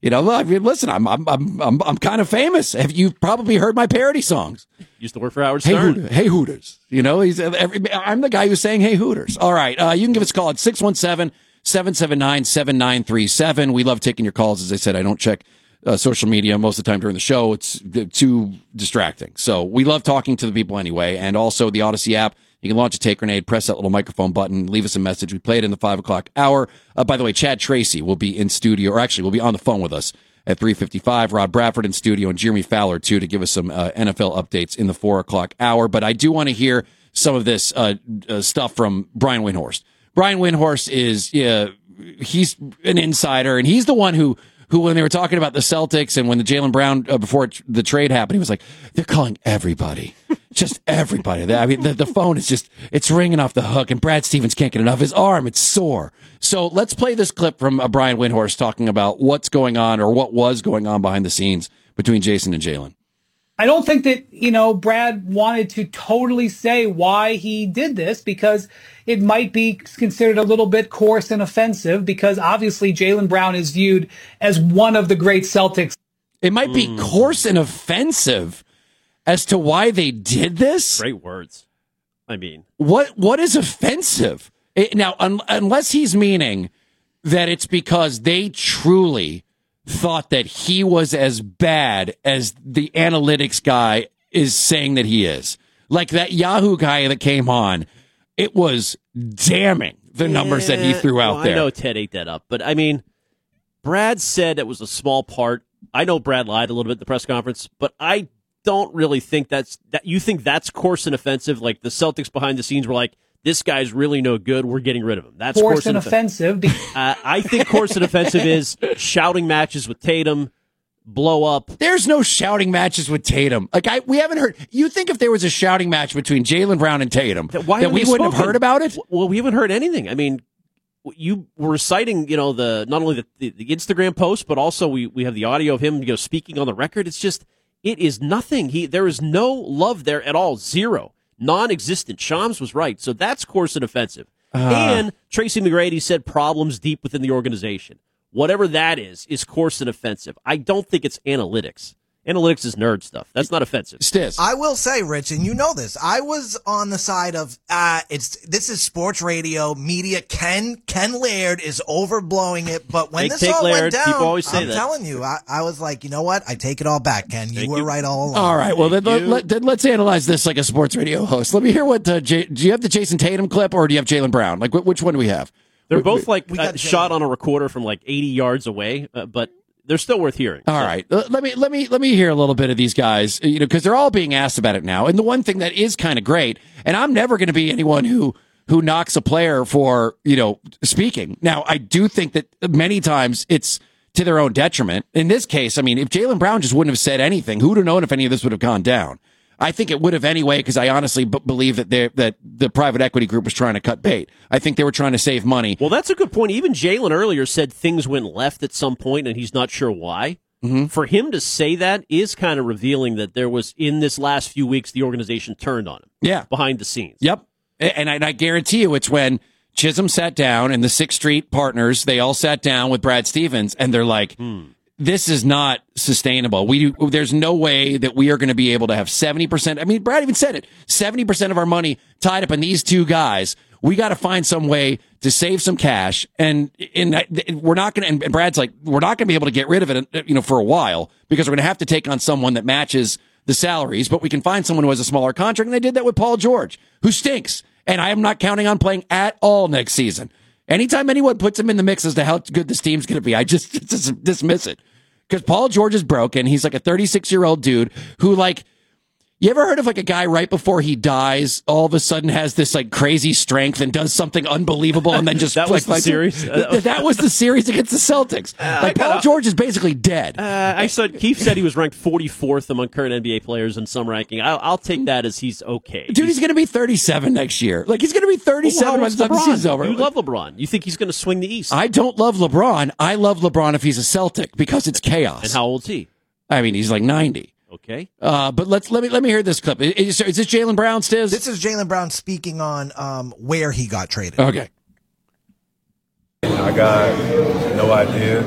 You know, I mean, listen, I'm I'm I'm I'm, I'm kind of famous. Have you probably heard my parody songs? Used to work for Howard Hey, Stern. Hooter, hey Hooters. You know, he's every, I'm the guy who's saying Hey Hooters. All right, uh, you can give us a call at six one seven, seven seven nine, seven nine three seven. We love taking your calls. As I said, I don't check uh, social media most of the time during the show. It's too distracting. So we love talking to the people anyway. And also the Odyssey app. You can launch a Take Grenade, press that little microphone button, leave us a message. We play it in the five o'clock hour. Uh, by the way, Chad Tracy will be in studio, or actually will be on the phone with us at three fifty-five. Rod Bradford in studio, and Jeremy Fowler, too, to give us some uh, N F L updates in the four o'clock hour. But I do want to hear some of this uh, uh, stuff from Brian Windhorst. Brian Windhorst is, uh, he's an insider, and he's the one who, who when they were talking about the Celtics and when the Jaylen Brown, uh, before the trade happened, he was like, they're calling everybody. Just everybody. I mean, the, the phone is just, it's ringing off the hook, and Brad Stevens can't get enough. His arm, it's sore. So let's play this clip from uh, Brian Windhorst talking about what's going on, or what was going on behind the scenes between Jason and Jaylen. I don't think that, you know, Brad wanted to totally say why he did this, because it might be considered a little bit coarse and offensive, because obviously Jaylen Brown is viewed as one of the great Celtics. It might be mm. coarse and offensive as to why they did this. Great words. I mean, what what is offensive? It, now, un, unless he's meaning that it's because they truly thought that he was as bad as the analytics guy is saying that he is. Like that Yahoo guy that came on, it was damning, the numbers that he threw out well, there. I know Ted ate that up, but I mean, Brad said it was a small part. I know Brad lied a little bit at the press conference, but I don't really think that's that. You think that's coarse and offensive? Like the Celtics behind the scenes were like, this guy's really no good, we're getting rid of him. That's coarse, coarse and and offensive. uh, I think coarse and offensive is shouting matches with Tatum, blow up. There's no shouting matches with Tatum. Like I, we haven't heard. You think if there was a shouting match between Jaylen Brown and Tatum, Why that we wouldn't spoken? have heard about it? Well, we haven't heard anything. I mean, you were citing, you know, the not only the, the, the Instagram post, but also we, we have the audio of him, you know, speaking on the record. It's just, it is nothing. He there is no love there at all. Zero. Non-existent. Shams was right. So that's coarse and offensive. Uh. And Tracy McGrady said problems deep within the organization. Whatever that is, is coarse and offensive. I don't think it's analytics. Analytics is nerd stuff. That's not offensive. Stiz. I will say, Rich, and you know this, I was on the side of, uh, it's, this is sports radio, media. Ken, Ken Laird is overblowing it, but when Take, this take all Laird. went down, People always say I'm that. telling you, I, I was like, you know what? I take it all back, Ken. You Thank were you. right all along. All right, well, then, let, let, then let's analyze this like a sports radio host. Let me hear what, uh, J- do you have the Jason Tatum clip, or do you have Jaylen Brown? Like, wh- which one do we have? They're we, both like we uh, shot on a recorder from like eighty yards away, uh, but they're still worth hearing. All so. right, let me let me let me hear a little bit of these guys, you know, because they're all being asked about it now. And the one thing that is kind of great, and I'm never going to be anyone who who knocks a player for, you know, speaking. Now, I do think that many times it's to their own detriment. In this case, I mean, if Jaylen Brown just wouldn't have said anything, who would have known if any of this would have gone down? I think it would have anyway, because I honestly b- believe that they that the private equity group was trying to cut bait. I think they were trying to save money. Well, that's a good point. Even Jaylen earlier said things went left at some point, and he's not sure why. Mm-hmm. For him to say that is kind of revealing that there was, in this last few weeks, the organization turned on him. Yeah. Behind the scenes. Yep. And I, and I guarantee you it's when Chisholm sat down and the Sixth Street partners, they all sat down with Brad Stevens, and they're like, hmm. this is not sustainable. We do, there's no way that we are going to be able to have seventy percent. I mean, Brad even said it, seventy percent of our money tied up in these two guys. We got to find some way to save some cash. And, and we're not going to, and Brad's like, we're not going to be able to get rid of it, you know, for a while, because we're going to have to take on someone that matches the salaries, but we can find someone who has a smaller contract. And they did that with Paul George, who stinks. And I am not counting on playing at all next season. Anytime anyone puts him in the mix as to how good this team's going to be, I just, just dismiss it. Because Paul George is broken. He's like a thirty-six-year-old dude who, like, you ever heard of like a guy right before he dies, all of a sudden has this like crazy strength and does something unbelievable and then just that was like, the series. That, that was the series against the Celtics. Uh, like Paul George is basically dead. Uh, I saw Keith said he was ranked forty-fourth among current N B A players in some ranking. I'll, I'll take that as he's okay. Dude, he's, he's going to be thirty-seven next year. Like he's going to be thirty-seven well, by the time the season's over. You love LeBron. You think he's going to swing the East? I don't love LeBron. I love LeBron if he's a Celtic because it's chaos. And how old's he? I mean, he's like ninety. Okay. Uh, but let's let me let me hear this clip. Is, is this Jaylen Brown, Stiz? This is Jaylen Brown speaking on um, where he got traded. Okay. I got no idea.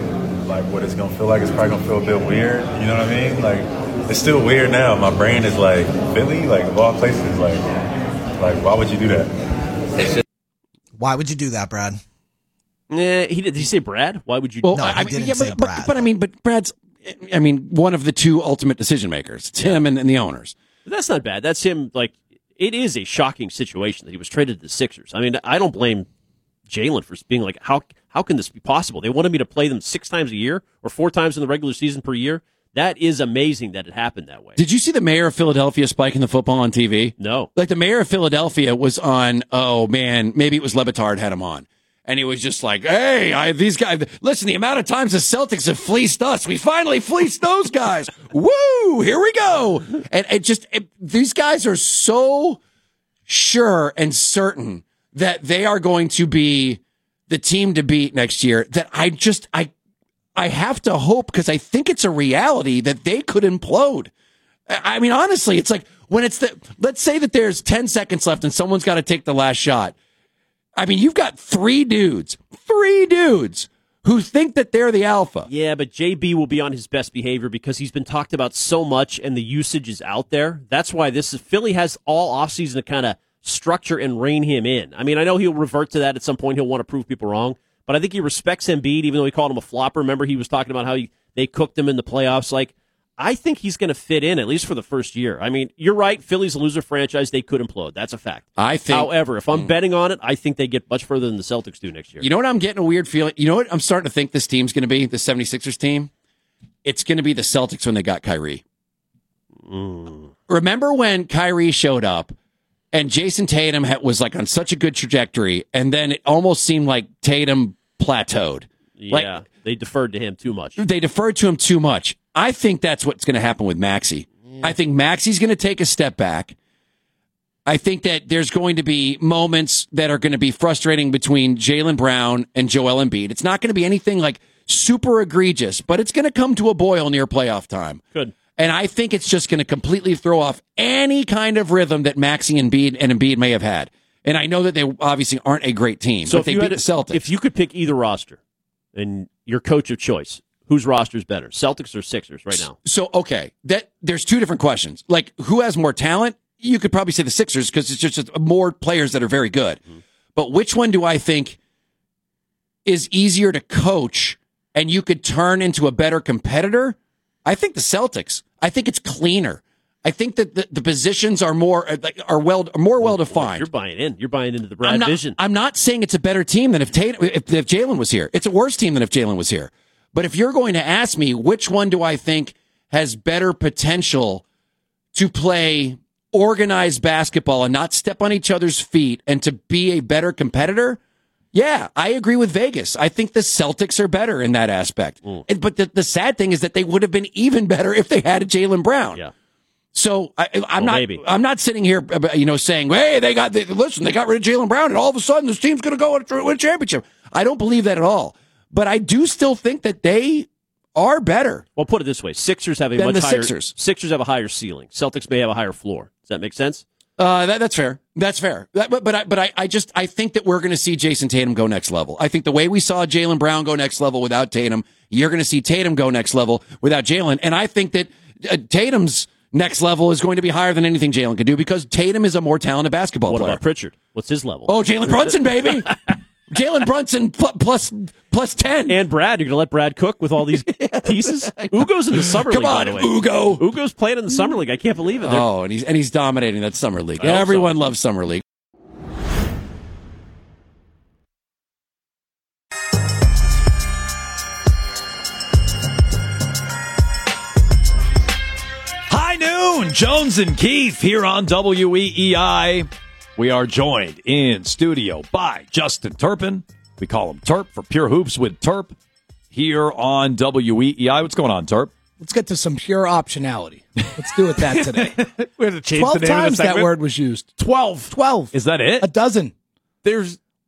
like what it's gonna feel like. It's probably gonna feel a bit weird. You know what I mean? Like it's still weird now. My brain is like Philly, like of all places. Like, like why would you do that? Why would you do that, Brad? Nah, he did. Did he say Brad? Why would you? Well, No, I, he I mean, didn't yeah, say but, Brad. But, but I mean, but Brad's, I mean, one of the two ultimate decision makers. It's him and, and the owners. But that's not bad. That's him. Like, it is a shocking situation that he was traded to the Sixers. I mean, I don't blame Jalen for being like, how how can this be possible? They wanted me to play them six times a year or four times in the regular season per year. That is amazing that it happened that way. Did you see the mayor of Philadelphia spiking the football on T V? No. Like the mayor of Philadelphia was on, oh man, maybe it was Lebitard had him on. And he was just like, hey, I, these guys, listen, the amount of times the Celtics have fleeced us, we finally fleeced those guys. Woo, here we go. And it just, it, these guys are so sure and certain that they are going to be the team to beat next year that I just, I, I have to hope, because I think it's a reality that they could implode. I mean, honestly, it's like when it's the, let's say that there's ten seconds left and someone's got to take the last shot. I mean, you've got three dudes, three dudes who think that they're the alpha. Yeah, but J B will be on his best behavior because he's been talked about so much and the usage is out there. That's why this is Philly has all offseason to kind of structure and rein him in. I mean, I know he'll revert to that at some point. He'll want to prove people wrong, but I think he respects Embiid, even though he called him a flopper. Remember, he was talking about how he, they cooked him in the playoffs. Like, I think he's going to fit in, at least for the first year. I mean, you're right. Philly's a loser franchise. They could implode. That's a fact. I think. However, if I'm Mm. betting on it, I think they get much further than the Celtics do next year. You know what I'm getting a weird feeling? You know what I'm starting to think this team's going to be? The 76ers team? It's going to be the Celtics when they got Kyrie. Mm. Remember when Kyrie showed up and Jason Tatum had, was like on such a good trajectory, and then it almost seemed like Tatum plateaued. Yeah, Like, they deferred to him too much. they deferred to him too much. I think that's what's going to happen with Maxey. I think Maxey's going to take a step back. I think that there's going to be moments that are going to be frustrating between Jaylen Brown and Joel Embiid. It's not going to be anything like super egregious, but it's going to come to a boil near playoff time. Good. And I think it's just going to completely throw off any kind of rhythm that Maxey and Embiid and Embiid may have had. And I know that they obviously aren't a great team, So but if they you beat had the to- Celtics. If you could pick either roster and your coach of choice, whose roster is better, Celtics or Sixers right now? So, okay, that there's two different questions. Like, who has more talent? You could probably say the Sixers because it's just more players that are very good. Mm-hmm. But which one do I think is easier to coach and you could turn into a better competitor? I think the Celtics. I think it's cleaner. I think that the, the positions are more are well are more well defined. You're buying in. You're buying into the Brad I'm not, vision. I'm not saying it's a better team than if Tatum, if, if Jalen was here. It's a worse team than if Jalen was here. But if you're going to ask me which one do I think has better potential to play organized basketball and not step on each other's feet and to be a better competitor, yeah, I agree with Vegas. I think the Celtics are better in that aspect. Mm. But the, the sad thing is that they would have been even better if they had a Jalen Brown. Yeah. So I, I'm well, not. Maybe. I'm not sitting here, you know, saying, "Hey, they got they, listen. They got rid of Jalen Brown, and all of a sudden this team's going to go and win a championship." I don't believe that at all. But I do still think that they are better. Well, put it this way: Sixers have a than much the higher. Sixers. Sixers have a higher ceiling. Celtics may have a higher floor. Does that make sense? Uh, that, that's fair. That's fair. That, but but I, but I, I just I think that we're going to see Jason Tatum go next level. I think the way we saw Jaylen Brown go next level without Tatum, you're going to see Tatum go next level without Jalen. And I think that uh, Tatum's next level is going to be higher than anything Jalen could do because Tatum is a more talented basketball What player. about Pritchard? What's his level? Oh, Jalen Brunson, baby. Jalen Brunson pl- plus plus ten. And Brad, you're going to let Brad cook with all these pieces? Ugo's in the summer Come league, on, by the way. Ugo. Ugo's playing in the summer league. I can't believe it. They're- Oh, and he's and he's dominating that summer league. I hope Everyone so. loves summer league. High noon, Jones and Keith here on W E E I. We are joined in studio by Justin Turpin. We call him Turp for Pure Hoops with Turp here on W E E I. What's going on, Turp? Let's get to some pure optionality. Let's do it that today. We have to change Twelve the name of the times that segment. word was used. Twelve. Twelve. Is that it? A dozen. There's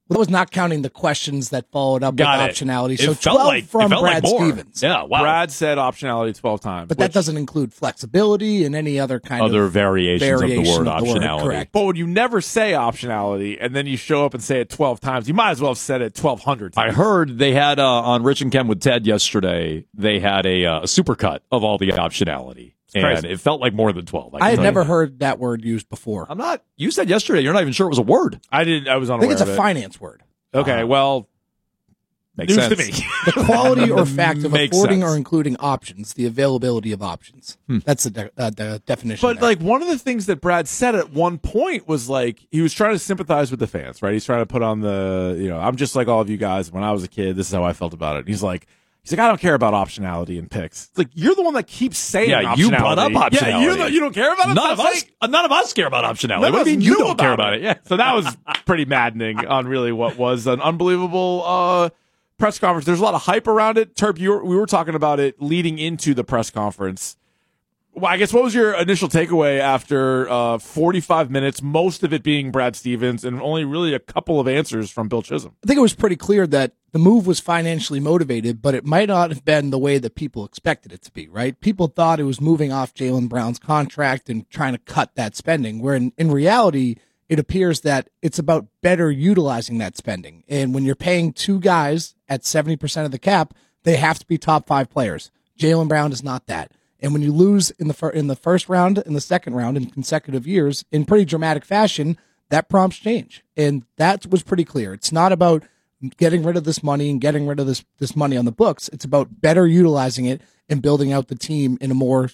Well, that was not counting the questions that followed up Got with it. optionality. It So felt twelve like- it from felt like Brad more. Stevens. Yeah, wow. Brad said optionality twelve times. But that which- doesn't include flexibility and any other kind Other of variations of the variation word of the word, optionality. correct. But when you never say optionality and then you show up and say it twelve times, you might as well have said it twelve hundred times. I heard they had uh, on Rich and Ken with Ted yesterday, they had a, uh, a supercut of all the optionality. And crazy. it felt like more than twelve. I, I can had tell never you. heard that word used before. I'm not. You said yesterday you're not even sure it was a word. I did. I was I unaware think it's a of it. finance word. Okay, well, Makes news sense. to me. The quality or fact of Makes affording sense. or including options, the availability of options. Hmm. That's the, de- uh, the definition. But there. like one of the things that Brad said at one point was like he was trying to sympathize with the fans, right? He's trying to put on the, you know, I'm just like all of you guys. When I was a kid, this is how I felt about it. He's like, he's like, I don't care about optionality and picks. It's like you're the one that keeps saying, Yeah, you brought up optionality. Yeah, you're optionality. the, you don't care about it. None of That's us. like- None of us care about optionality. None What of do you us mean you knew don't care about about it. it? Yeah. So that was pretty maddening on really what was an unbelievable uh, press conference. There's a lot of hype around it. Terp, you were, we were talking about it leading into the press conference. Well, I guess what was your initial takeaway after uh, forty-five minutes, most of it being Brad Stevens, and only really a couple of answers from Bill Chisholm? I think it was pretty clear that the move was financially motivated, but it might not have been the way that people expected it to be, right? People thought it was moving off Jaylen Brown's contract and trying to cut that spending, where in, in reality, it appears that it's about better utilizing that spending. And when you're paying two guys at seventy percent of the cap, they have to be top five players. Jaylen Brown is not that. And when you lose in the fir- in the first round and the second round in consecutive years in pretty dramatic fashion, that prompts change. And that was pretty clear. It's not about getting rid of this money and getting rid of this this money on the books. It's about better utilizing it and building out the team in a more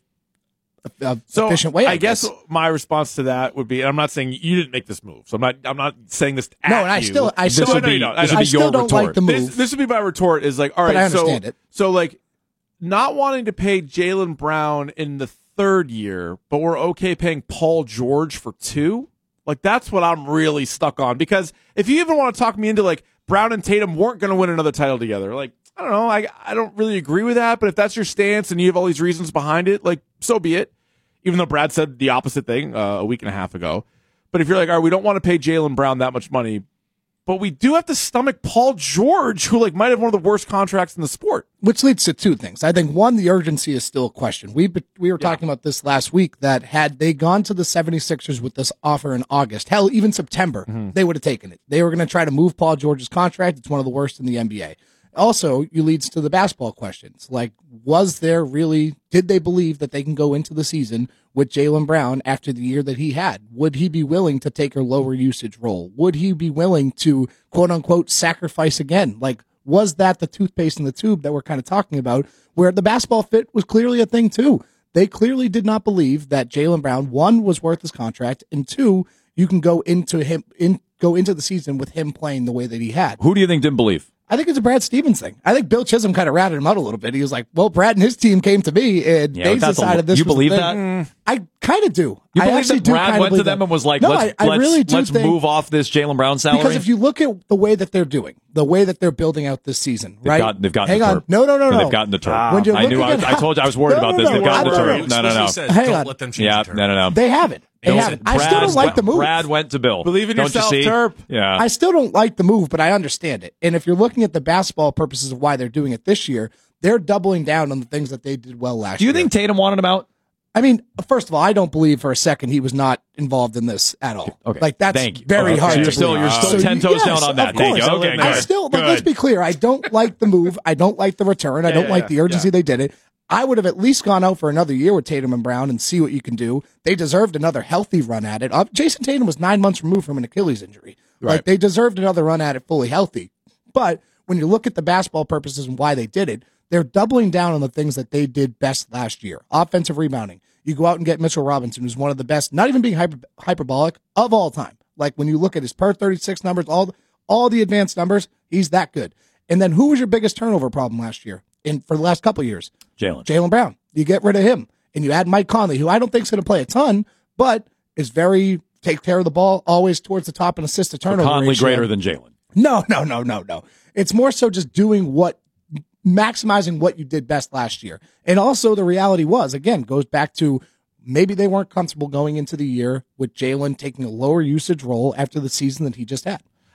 uh, So efficient way. I, I guess my response to that would be, and I'm not saying you didn't make this move, so I'm not. I'm not saying this. At No, and I you. still- I No, still- I know This would you be- don't. this I would be still your don't retort. like the move. This, this would be my retort. Is like, all But right, I so understand it. so like not wanting to pay Jaylen Brown in the third year, but we're okay paying Paul George for two. Like that's what I'm really stuck on, because if you even want to talk me into like Brown and Tatum weren't going to win another title together, like I don't know, I I don't really agree with that. But if that's your stance and you have all these reasons behind it, like so be it. Even though Brad said the opposite thing uh, a week and a half ago. But if you're like, all right, we don't want to pay Jaylen Brown that much money, but we do have to stomach Paul George, who like might have one of the worst contracts in the sport. Which leads to two things. I think one, the urgency is still a question. We we were talking about this last week, that had they gone to the seventy-sixers with this offer in August, hell, even September, Mm-hmm. they would have taken it. They were going to try to move Paul George's contract. It's one of the worst in the N B A. Also, it leads to the basketball questions. Like, was there really, did they believe that they can go into the season with Jaylen Brown after the year that he had? Would he be willing to take a lower usage role? Would he be willing to, quote unquote, sacrifice again? Like, was that the toothpaste in the tube that we're kind of talking about, where the basketball fit was clearly a thing too? They clearly did not believe that Jaylen Brown, one, was worth his contract, and two, you can go into him in go into the season with him playing the way that he had. Who do you think didn't believe? I think it's a Brad Stevens thing. I think Bill Chisholm kind of ratted him out a little bit. He was like, well, Brad and his team came to me and Yeah, they but that's a decided lo- this you was the believe thing. that? Mm. I kind of do. You I believe actually that do Brad kind of went to believe them that. and was like, no, let's, I, I let's, really do let's think, move off this Jaylen Brown salary? because if you look at the way that they're doing, the way that they're building out this season, They've right? gotten- they've gotten Hang the on. turf. No, no, no, Or no. they've gotten the turf. When you're I knew. I, looking I at- told you I was worried No, about no, this. no, They've no, gotten I the don't turf. know. No, no, no. Explicitly said, Hang don't on. let them change Yeah, no, no, no. They haven't. They Don't- haven't. I still don't like the move. Brad went to Bill. Believe in Don't yourself, you see? Terp. Yeah. I still don't like the move, but I understand it. And if you're looking at the basketball purposes of why they're doing it this year, they're doubling down on the things that they did well last Do you year. think Tatum wanted him out? I mean, first of all, I don't believe for a second he was not involved in this at all. Okay. Like that's Thank you. very Okay. hard. You're to still- believe. you're still So ten you- toes yes, down on that. of Thank you. course. Okay, I good. still, but Good. let's be clear. I don't like the move. I don't like the return. I Yeah, don't yeah, like yeah, the urgency yeah. they did it. I would have at least gone out for another year with Tatum and Brown and see what you can do. They deserved another healthy run at it. Uh, Jason Tatum was nine months removed from an Achilles injury. Right. Like they deserved another run at it fully healthy. But when you look at the basketball purposes and why they did it, they're doubling down on the things that they did best last year. Offensive rebounding. You go out and get Mitchell Robinson, who's one of the best, not even being hyper, hyperbolic, of all time. Like when you look at his per thirty-six numbers, all all the advanced numbers, he's that good. And then who was your biggest turnover problem last year? In for the last couple of years? Jaylen. Jaylen Brown. You get rid of him and you add Mike Conley, who I don't think is going to play a ton, but is very take care of the ball, always towards the top and assist to So turnover. Conley ratio. greater than Jaylen. No, no, no, no, no. It's more so just doing what, maximizing what you did best last year. And also the reality was, again, goes back to maybe they weren't comfortable going into the year with Jaylen taking a lower usage role after the season that he just had.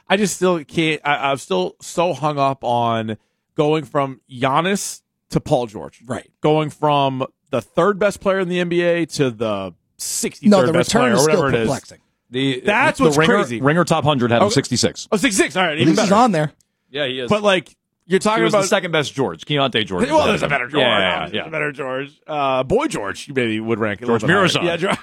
I just still can't. I, I'm still so hung up on going from Giannis to Paul George. Right. Going from the third best player in the N B A to the sixty-third No, the best return player, is or still whatever it is. perplexing. The, That's the what's ringer, crazy. Ringer top one hundred had him Okay. sixty-six. Oh, sixty-six. All right, At even least he's better. on there. Yeah, he is. But like you're talking he was about the second best George, Keontae George. Well, there's a better George. Yeah, yeah, There's yeah. a better George. Uh, Boy George, you maybe would rank it. a George little bit Miroshon. higher. Yeah, George.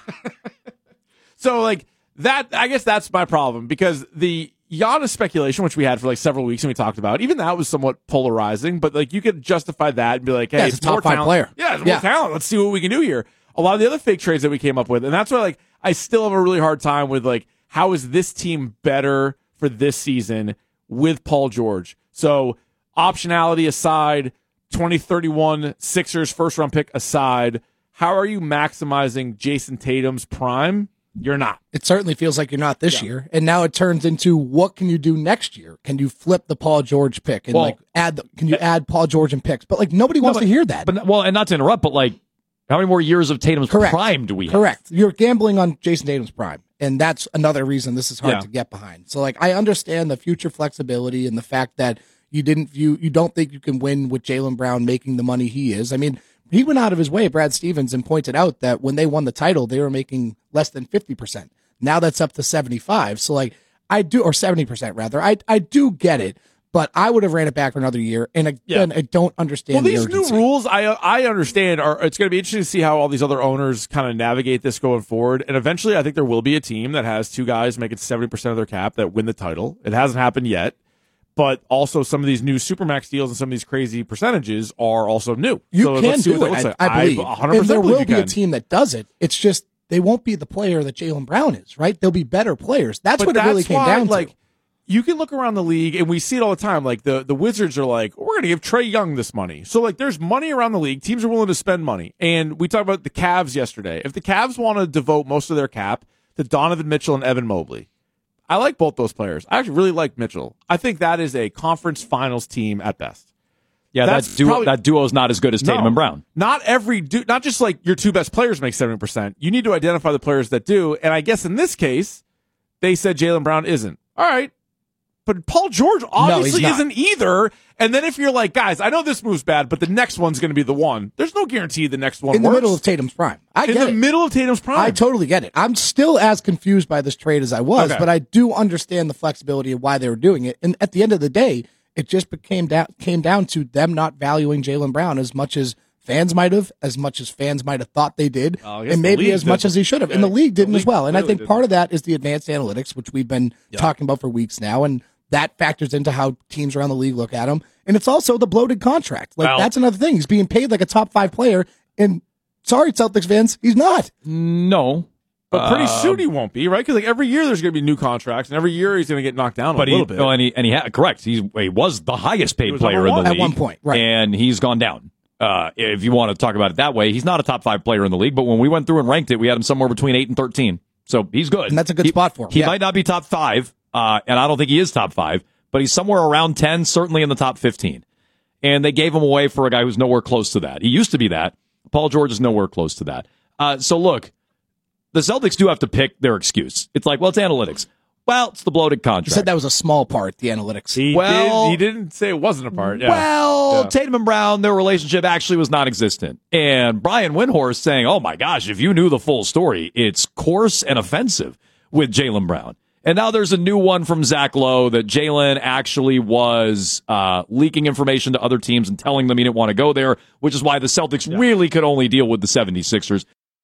So like that, I guess that's my problem because the Giannis speculation, which we had for like several weeks and we talked about, even that was somewhat polarizing. But like you could justify that and be like, hey, Yeah, it's, it's a top more five talent. player. Yeah, it's more Yeah. talent. Let's see what we can do here. A lot of the other fake trades that we came up with, and that's why like I still have a really hard time with like how is this team better for this season with Paul George? So optionality aside, twenty thirty-one Sixers first round pick aside, how are you maximizing Jason Tatum's prime? You're not. It certainly feels like you're not this Yeah. year. And now it turns into what can you do next year? Can you flip the Paul George pick and Well, like add the, can you add Paul George and picks? But like nobody No, wants but- to hear that. But well, and not to interrupt, but like, how many more years of Tatum's Correct. prime do we have? Correct. You're gambling on Jason Tatum's prime. And that's another reason this is hard Yeah. to get behind. So like I understand the future flexibility and the fact that you didn't view you don't think you can win with Jaylen Brown making the money he is. I mean, he went out of his way, Brad Stevens, and pointed out that when they won the title, they were making less than fifty percent. Now that's up to seventy-five. So like I do, or seventy percent rather. I I do get it, but I would have ran it back for another year. And again, I don't understand Well, the these urgency. new rules, I I understand. Are it's going to be interesting to see how all these other owners kind of navigate this going forward. And eventually, I think there will be a team that has two guys making seventy percent of their cap that win the title. It hasn't happened yet, but also some of these new supermax deals and some of these crazy percentages are also new. You so can let's see do what it, that looks I, like. I believe. one hundred percent and there believe will you be a can. team that does it. It's just they won't be the player that Jaylen Brown is, right? They'll be better players. That's But what it really came why, down like, to. You can look around the league, and we see it all the time. Like the, the Wizards are like, we're going to give Trae Young this money. So like, there's money around the league. Teams are willing to spend money. And we talked about the Cavs yesterday. If the Cavs want to devote most of their cap to Donovan Mitchell and Evan Mobley, I like both those players. I actually really like Mitchell. I think that is a conference finals team at best. Yeah, That's that duo probably- that duo is not as good as Tatum No. and Brown. Not every du- not just like your two best players make seventy percent. You need to identify the players that do. And I guess in this case, they said Jaylen Brown isn't. All right. But Paul George obviously not. isn't either. And then if you're like, guys, I know this move's bad, but the next one's going to be the one. There's no guarantee the next one In the works. middle of Tatum's prime. I in get the it. middle of Tatum's prime. I totally get it. I'm still as confused by this trade as I was, Okay. but I do understand the flexibility of why they were doing it. And at the end of the day, it just became down came down to them not valuing Jaylen Brown as much as fans might have, as much as fans might have thought they did, Oh, I guess and the maybe league as much did. as he should have. Yeah, and the league didn't the as league well. And I clearly think didn't. part of that is the advanced analytics, which we've been talking about for weeks now, and that factors into how teams around the league look at him. And it's also the bloated contract. Like Well- that's another thing. He's being paid like a top five player, and sorry, Celtics fans, he's not. No. But pretty Uh, soon he won't be, right? Because like every year there's going to be new contracts, and every year he's going to get knocked down a But he, little bit. no, and he and he had correct. He's, he was the highest paid was player number in the one. league At one point, right. and he's gone down. Uh, if you want to talk about it that way, he's not a top five player in the league. But when we went through and ranked it, we had him somewhere between eight and thirteen. So he's good, And that's a good He- spot for him. He Yeah. might not be top five, uh, and I don't think he is top five, but he's somewhere around ten, certainly in the top fifteen. And they gave him away for a guy who's nowhere close to that. He used to be that. Paul George is nowhere close to that. Uh, so look, the Celtics do have to pick their excuse. It's like, well, it's analytics. Well, it's the bloated He contract. said that was a small part, the analytics. he, well- did, he didn't say it wasn't a part. Yeah. Well, Yeah. Tatum and Brown, their relationship actually was non-existent. And Brian Windhorst saying, oh my gosh, if you knew the full story, it's coarse and offensive with Jaylen Brown. And now there's a new one from Zach Lowe that Jaylen actually was uh, leaking information to other teams and telling them he didn't want to go there, which is why the Celtics really could only deal with the seventy-sixers.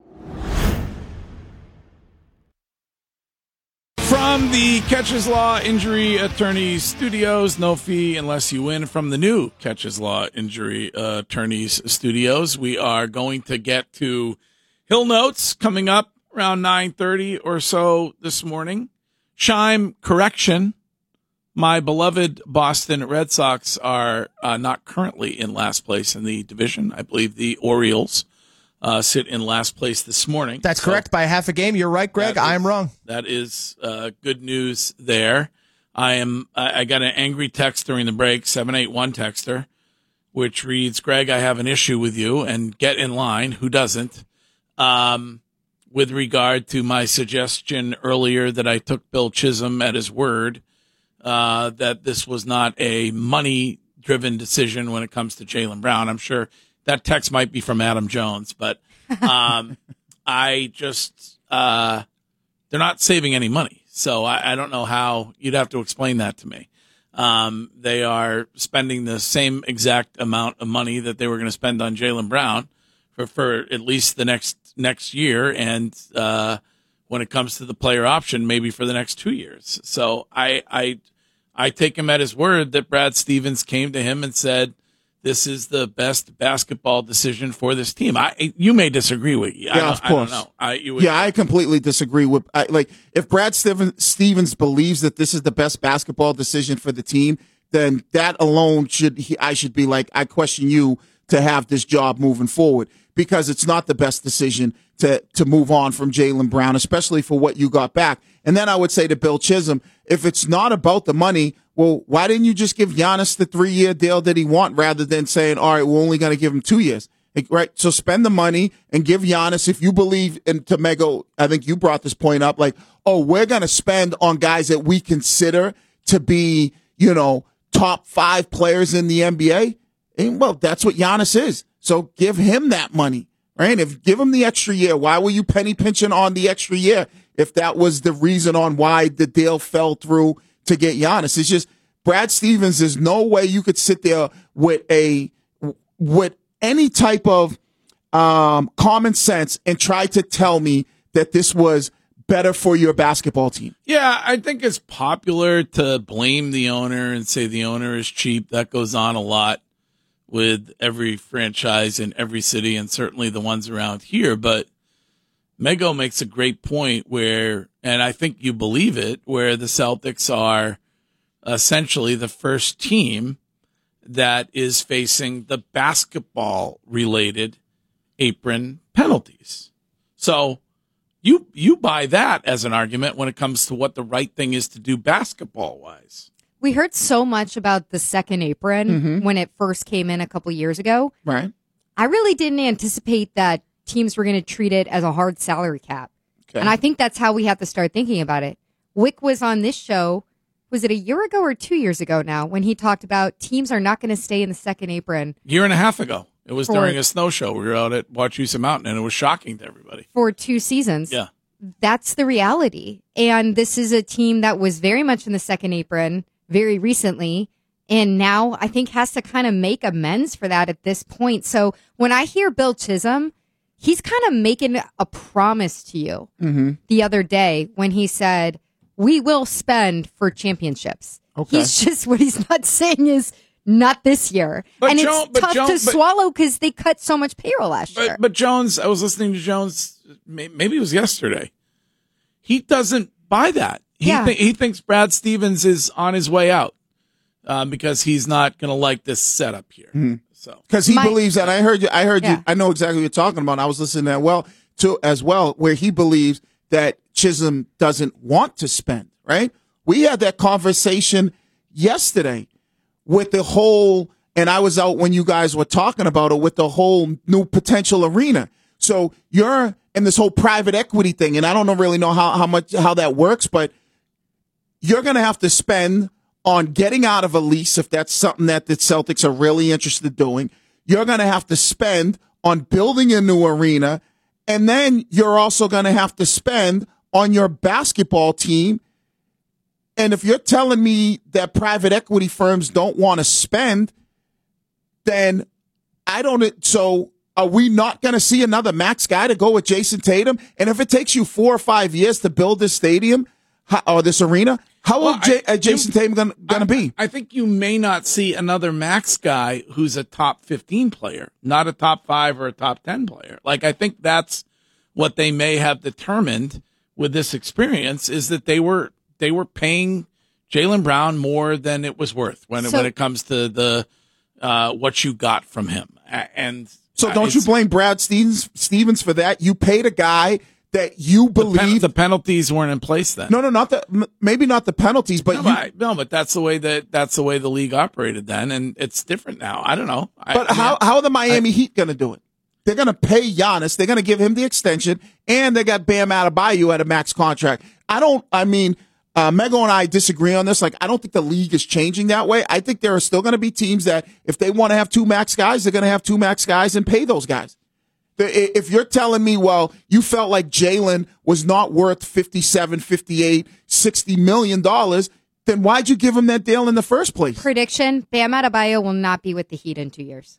From the Catches Law Injury Attorneys Studios, no fee unless you win. From the new Catches Law Injury uh, Attorneys Studios, we are going to get to Hill Notes coming up around nine thirty or so this morning. Chime correction. My beloved Boston Red Sox are uh, not currently in last place in the division. I believe the Orioles uh, sit in last place this morning. That's So- correct by half a game. You're right, Greg. That I am is- wrong. That is uh, good news there. I am. I, I got an angry text during the break, seven eight one texter, which reads, Greg, I have an issue with you, and get in line. Who doesn't? Um, with regard to my suggestion earlier that I took Bill Chisholm at his word uh, that this was not a money-driven decision when it comes to Jaylen Brown. I'm sure that text might be from Adam Jones, but um, I just uh, they're not saving any money. So I, I don't know how you'd have to explain that to me. Um, they are spending the same exact amount of money that they were going to spend on Jaylen Brown for, for at least the next next year, and uh, when it comes to the player option, maybe for the next two years. So I I I take him at his word that Brad Stevens came to him and said, "This is the best basketball decision for this team." I you may disagree with you. I Yeah, of course. I don't know. I, you would, yeah, I completely disagree with. I, like, if Brad Steven, Stevens believes that this is the best basketball decision for the team, then that alone should he, I should be like, I question you to have this job moving forward, because it's not the best decision to to move on from Jaylen Brown, especially for what you got back. And then I would say to Bill Chisholm, if it's not about the money, well, why didn't you just give Giannis the three-year deal that he want rather than saying, all right, we're only going to give him two years? Like, right? So spend the money and give Giannis, if you believe in, to Mego, I think you brought this point up, like, oh, we're going to spend on guys that we consider to be, you know, top five players in the N B A. And, well, that's what Giannis is. So give him that money, right? If give him the extra year, why were you penny pinching on the extra year if that was the reason on why the deal fell through to get Giannis? It's just Brad Stevens. There's no way you could sit there with a with any type of um, common sense and try to tell me that this was better for your basketball team. Yeah, I think it's popular to blame the owner and say the owner is cheap. That goes on a lot with every franchise in every city, and certainly the ones around here. But Mego makes a great point where, and I think you believe it, where the Celtics are essentially the first team that is facing the basketball-related apron penalties. So you you buy that as an argument when it comes to what the right thing is to do basketball-wise. We heard so much about the second apron Mhm. when it first came in a couple years ago. Right. I really didn't anticipate that teams were going to treat it as a hard salary cap. Okay. And I think that's how we have to start thinking about it. Wick was on this show, was it a year ago or two years ago now, when he talked about teams are not going to stay in the second apron Year and a half ago. It was For- during a snow show. We were out at Wachusett Mountain, and it was shocking to everybody. for two seasons. Yeah. That's the reality. And this is a team that was very much in the second apron very recently, and now I think has to kind of make amends for that at this point. So when I hear Bill Chisholm, he's kind of making a promise to you Mm-hmm. the other day when he said, we will spend for championships. Okay. He's just, what he's not saying is not this year. But and Joan- it's but tough Joan- to but- swallow because they cut so much payroll last year. But, but Jones, I was listening to Jones, may- maybe it was yesterday. He doesn't buy that. He, Yeah. thi- he thinks Brad Stevens is on his way out um, because he's not going to like this setup here. So Because he My- believes that. I heard you. I heard Yeah. you. I know exactly what you're talking about. I was listening to that well too, as well, where he believes that Chisholm doesn't want to spend. Right. We had that conversation yesterday with the whole, and I was out when you guys were talking about it with the whole new potential arena. So you're in this whole private equity thing, and I don't know really know how, how much how that works, but you're going to have to spend on getting out of a lease if that's something that the Celtics are really interested in doing. You're going to have to spend on building a new arena, and then you're also going to have to spend on your basketball team. And if you're telling me that private equity firms don't want to spend, then I don't. So are we not going to see another max guy to go with Jason Tatum? And if it takes you four or five years to build this stadium how, or this arena, how Well, old J, I- uh, Jason Tatum going to be? I think you may not see another max guy who's a top fifteen player, not a top five or a top ten player. Like, I think that's what they may have determined with this experience, is that they were they were paying Jaylen Brown more than it was worth when it, So- when it comes to the uh, what you got from him. A- And So uh, don't you it's- blame Brad Stevens, Stevens for that? You paid a guy that you the, pen- believe. the penalties weren't in place then? no, no, not the m- maybe not the penalties, but no, you. but I- no, but that's the way that that's the way the league operated then, and it's different now. I don't know. I- But I mean, how how are the Miami Heat going to do it? They're going to pay Giannis. They're going to give him the extension, and they got Bam Adebayo at a max contract. I don't. I mean, Uh, Mego and I disagree on this. Like, I don't think the league is changing that way. I think there are still going to be teams that if they want to have two max guys, they're going to have two max guys and pay those guys. The, if you're telling me, well, you felt like Jalen was not worth fifty-seven, fifty-eight, sixty million dollars, then why'd you give him that deal in the first place? Prediction: Bam Adebayo will not be with the Heat in two years.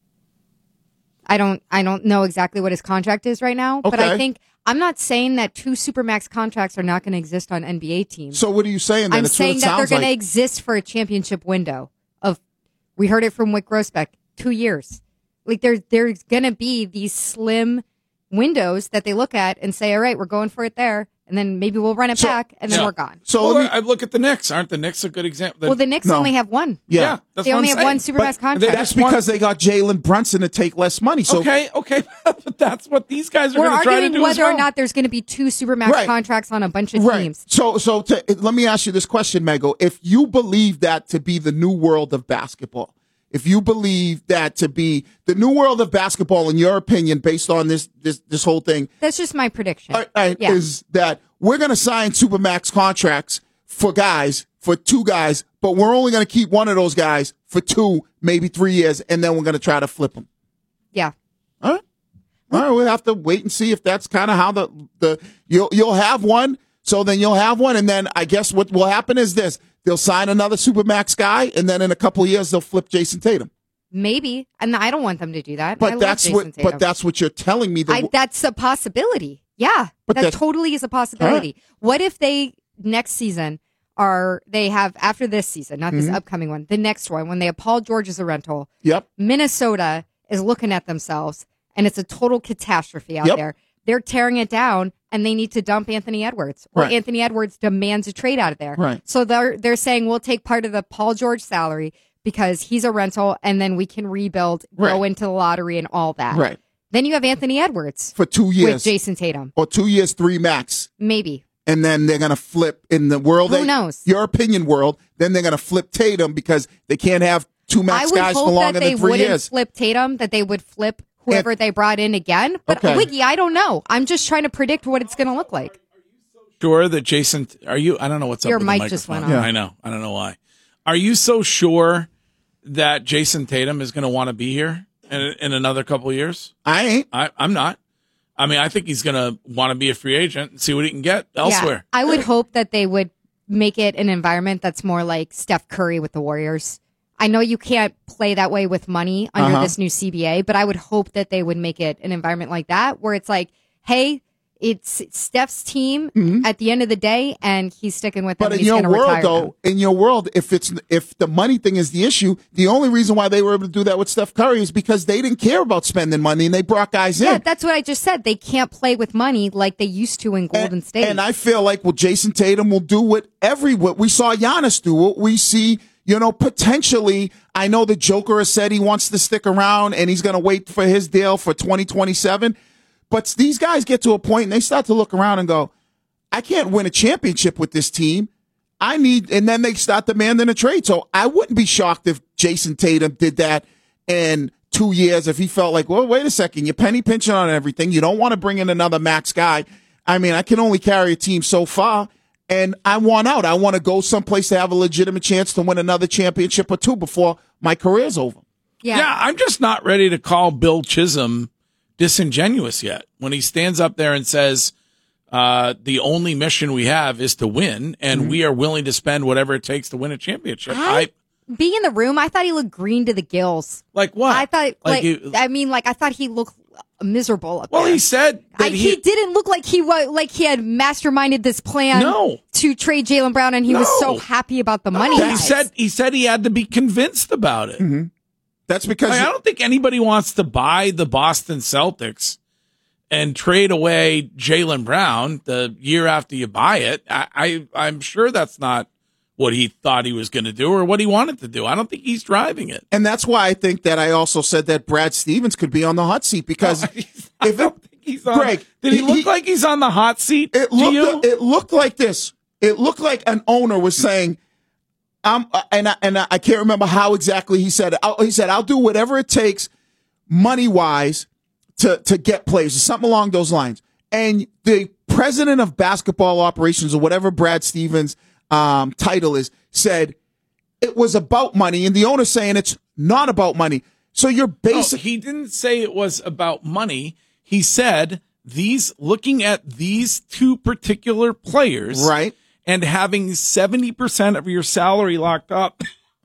I don't. I don't know exactly what his contract is right now, but I Okay. think I'm not saying that two supermax contracts are not going to exist on N B A teams. So what are you saying then? I'm It's what saying it that they're sounds going to like. exist for a championship window of. We heard it from Wick Grosbeck. Two years. Like there, there's going to be these slim windows that they look at and say, "All right, we're going for it there," and then maybe we'll run it back, and then Yeah. we're gone. So well, I look at the Knicks. Aren't the Knicks a good example? well, the Knicks only have one. Yeah. that's They what only I'm have one saying. supermax But contract. That's because they got Jalen Brunson to take less money. So okay, okay, but that's what these guys are We're going to try to arguing do as whether well. or not there's going to be two supermax Right. contracts on a bunch of Right. teams. So, so to, let me ask you this question, Mego. If you believe that to be the new world of basketball, if you believe that to be the new world of basketball, in your opinion, based on this this this whole thing, That's just my prediction. all right, Yeah. is that we're going to sign supermax contracts for guys, for two guys, but we're only going to keep one of those guys for two, maybe three years, and then we're going to try to flip them. Yeah. All right. All right, we'll have to wait and see if that's kind of how the, the you'll you'll have one. So then you'll have one, and then I guess what will happen is this: they'll sign another supermax guy, and then in a couple of years they'll flip Jason Tatum. Maybe, and I don't want them to do that. I But love that's Jason what. Tatum. But that's what you're telling me. That I, that's a possibility. Yeah, But that that- totally is a possibility. What if they next season are they have after this season, not this Mhm. upcoming one, the next one when they have Paul George as a rental? Yep. Minnesota is looking at themselves, and it's a total catastrophe out Yep. there. They're tearing it down, and they need to dump Anthony Edwards, or Right. Anthony Edwards demands a trade out of there. Right. So they're they're saying we'll take part of the Paul George salary because he's a rental, and then we can rebuild, go Right. into the lottery, and all that. Right. Then you have Anthony Edwards for two years with Jason Tatum, or two years, three max. maybe. And then they're going to flip in the world. Who they- knows? Your opinion world. Then they're going to flip Tatum because they can't have two I max would guys for hope longer that they than three wouldn't years. flip Tatum, that they would flip whoever they brought in again. But Okay. Wiggy, I don't know. I'm just trying to predict what it's going to look like. Sure that Jason, are you? I don't know what's Your up with the mic just microphone. went off. I know. I don't know why. Are you so sure that Jason Tatum is going to want to be here in, in another couple of years? I ain't. I, I'm not. I mean, I think he's going to want to be a free agent and see what he can get elsewhere. Yeah, I would hope that they would make it an environment that's more like Steph Curry with the Warriors. I know you can't play that way with money under Uh-huh. this new C B A, but I would hope that they would make it an environment like that where it's like, hey, it's Steph's team at the end of the day, and he's sticking with them. Mm-hmm. But in he's your gonna world, retire them. though, in your world, if it's if the money thing is the issue, the only reason why they were able to do that with Steph Curry is because they didn't care about spending money and they brought guys Yeah, in. that's what I just said. They can't play with money like they used to in Golden State. And I feel like, well, Jason Tatum will do what every what we saw Giannis do. What we see, you know, potentially. I know the Joker has said he wants to stick around and he's going to wait for his deal for twenty twenty-seven. But these guys get to a point and they start to look around and go, I can't win a championship with this team. I need, and then they start demanding a trade. So I wouldn't be shocked if Jason Tatum did that in two years if he felt like, well, wait a second, you're penny pinching on everything. You don't want to bring in another max guy. I mean, I can only carry a team so far, and I want out. I want to go someplace to have a legitimate chance to win another championship or two before my career's over. Yeah. I'm just not ready to call Bill Chisholm disingenuous yet when he stands up there and says, uh, the only mission we have is to win, and Mm-hmm. we are willing to spend whatever it takes to win a championship. I, Being in the room, I thought he looked green to the gills. Like what? I thought, Like like, you- I mean, like, I thought he looked miserable. Up well, there. he said that I, he, he, didn't look like he was like he had masterminded this plan. No. To trade Jaylen Brown, and he was so No. happy about the money. he guys. said he said he had to be convinced about it. Mm-hmm. That's because Like, I don't think anybody wants to buy the Boston Celtics and trade away Jaylen Brown the year after you buy it. I, I I'm sure that's not what he thought he was going to do or what he wanted to do. I don't think he's driving it. And that's why I think that I also said that Brad Stevens could be on the hot seat because if it, He's on, Greg, did he, he- look he- like he's on the hot seat? it to looked you? it looked like this. It looked like an owner was saying, "I'm," uh, and I, and I can't remember how exactly he said it. I'll, he said, "I'll do whatever it takes, money wise, to to get players," something along those lines. And the president of basketball operations or whatever Brad Stevens' um, title is said it was about money, and the owner's saying it's not about money. So you're basically No, he didn't say it was about money. He said these looking at these two particular players, right, and having seventy percent of your salary locked up.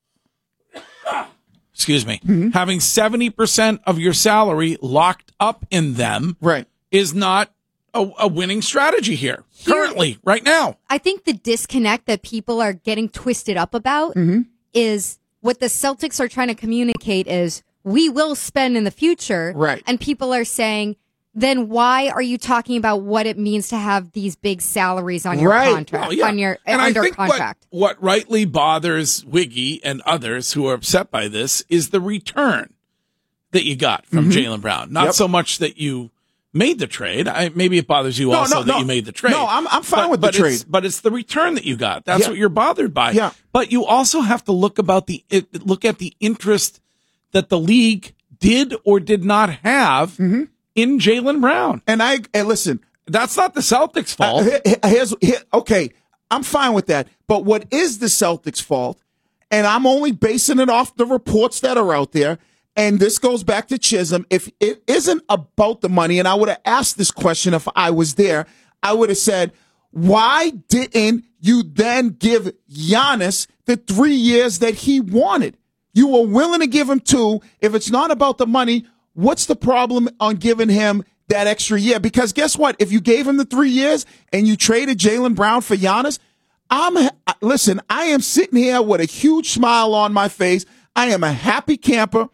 Excuse me. Mm-hmm. Having seventy percent of your salary locked up in them, right, is not a, a winning strategy here, here currently, right now. I think the disconnect that people are getting twisted up about Mm-hmm. is what the Celtics are trying to communicate is we will spend in the future. Right. And people are saying, then why are you talking about what it means to have these big salaries on your Right. contract, Oh, yeah. on your And under I think contract? What, what rightly bothers Wiggy and others who are upset by this is the return that you got from Mhm. Jaylen Brown. Not Yep. so much that you made the trade. I, maybe it bothers you No, also no, that no. you made the trade. No, I'm- I'm fine But- with the but it's- trade. But it's the return that you got. That's Yeah. what you're bothered by. Yeah. But you also have to look about the it, look at the interest that the league did or did not have in Jaylen Brown. And I and listen, that's not the Celtics' fault. Uh, here- here- here's, here- okay, I'm fine with that. But what is the Celtics' fault? And I'm only basing it off the reports that are out there. And this goes back to Chisholm. If it isn't about the money, and I would have asked this question if I was there, I would have said, why didn't you then give Giannis the three years that he wanted? You were willing to give him two. If it's not about the money, what's the problem on giving him that extra year? Because guess what? If you gave him the three years and you traded Jaylen Brown for Giannis, I'm listen, I am sitting here with a huge smile on my face. I am a happy camper.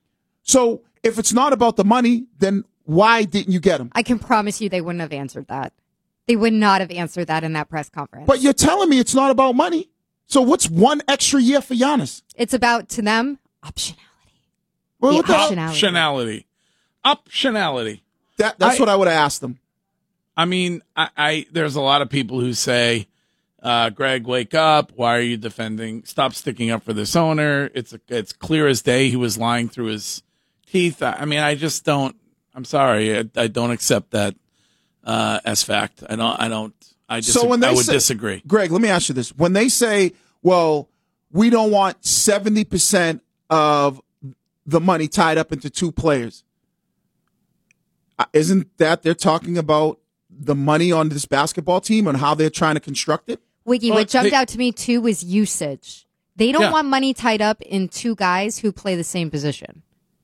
So if it's not about the money, then why didn't you get him? I can promise you they wouldn't have answered that. They would not have answered that in that press conference. But you're telling me it's not about money. So what's one extra year for Giannis? It's about, to them, optionality. Well, The what the hell? Optionality. Optionality. That, that's what I would have asked them. I mean, I, I there's a lot of people who say, uh, Greg, wake up. Why are you defending? Stop sticking up for this owner. It's a, it's clear as day he was lying through his teeth. I, I mean, I just don't. I'm sorry. I, I don't accept that uh, as fact. I don't. I don't. I, dis- so when they I would say, disagree. Greg, let me ask you this. When they say, well, we don't want seventy percent of the money tied up into two players, uh, isn't that they're talking about the money on this basketball team and how they're trying to construct it? Wiggy, Well, what jumped they- out to me too was usage. They don't Yeah. want money tied up in two guys who play the same position.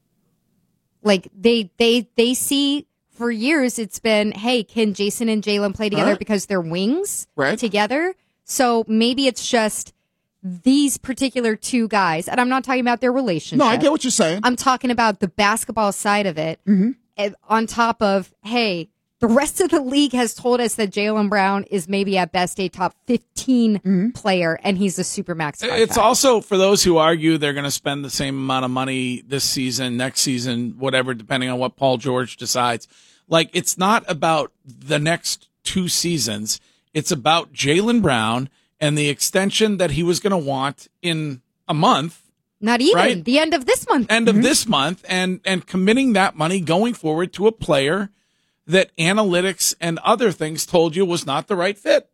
Like they they they see for years it's been, hey, can Jason and Jaylen play together Right. because they're wings Right. together? So maybe it's just these particular two guys, and I'm not talking about their relationship. No, I get what you're saying. I'm talking about the basketball side of it. And on top of, hey, the rest of the league has told us that Jaylen Brown is maybe at best a top fifteen player, and he's a supermax contract. It's also for those who argue they're going to spend the same amount of money this season, next season, whatever, depending on what Paul George decides. Like, it's not about the next two seasons. It's about Jaylen Brown and the extension that he was going to want in a month. Not even right? the end of this month. End of this month, and and committing that money going forward to a player that analytics and other things told you was not the right fit.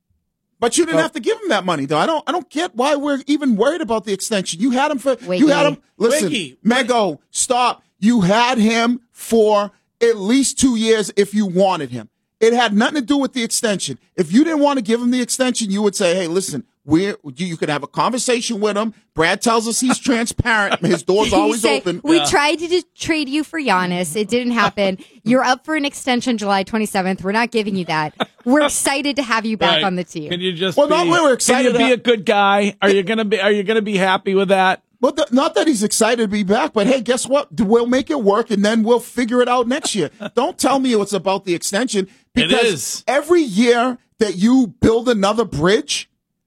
But you didn't Well- have to give him that money, though. I don't. I don't get why we're even worried about the extension. You had him for. Wiggy. You had him. Listen, Wiggy. Mego, stop. You had him for at least two years if you wanted him. It had nothing to do with the extension. If you didn't want to give him the extension, you would say, "Hey, listen, we're you, you could have a conversation with him." Brad tells us he's transparent. His door's You always say, open. We tried to just trade you for Giannis. It didn't happen. You're up for an extension July twenty-seventh. We're not giving you that. We're excited to have you back Right. on the team. Can you just Well, be, no, we were excited Can you be to- a good guy? Are you gonna be? Are you gonna be happy with that? Well, th- not that he's excited to be back, but hey, guess what? We'll make it work, and then we'll figure it out next year. Don't tell me it's about the extension. Because It is. every year that you build another bridge,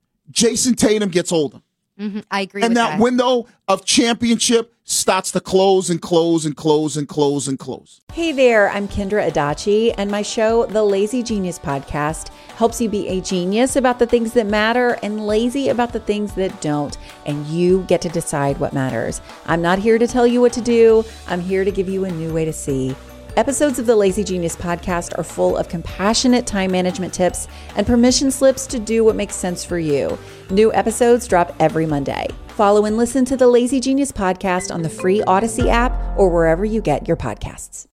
Jason Tatum gets older. hmm I agree And with that, that. window of championship starts to close and close and close and close and close. Hey there, I'm Kendra Adachi, and my show, The Lazy Genius Podcast, helps you be a genius about the things that matter and lazy about the things that don't, and you get to decide what matters. I'm not here to tell you what to do. I'm here to give you a new way to see. Episodes of the Lazy Genius podcast are full of compassionate time management tips and permission slips to do what makes sense for you. New episodes drop every Monday. Follow and listen to the Lazy Genius podcast on the free Odyssey app or wherever you get your podcasts.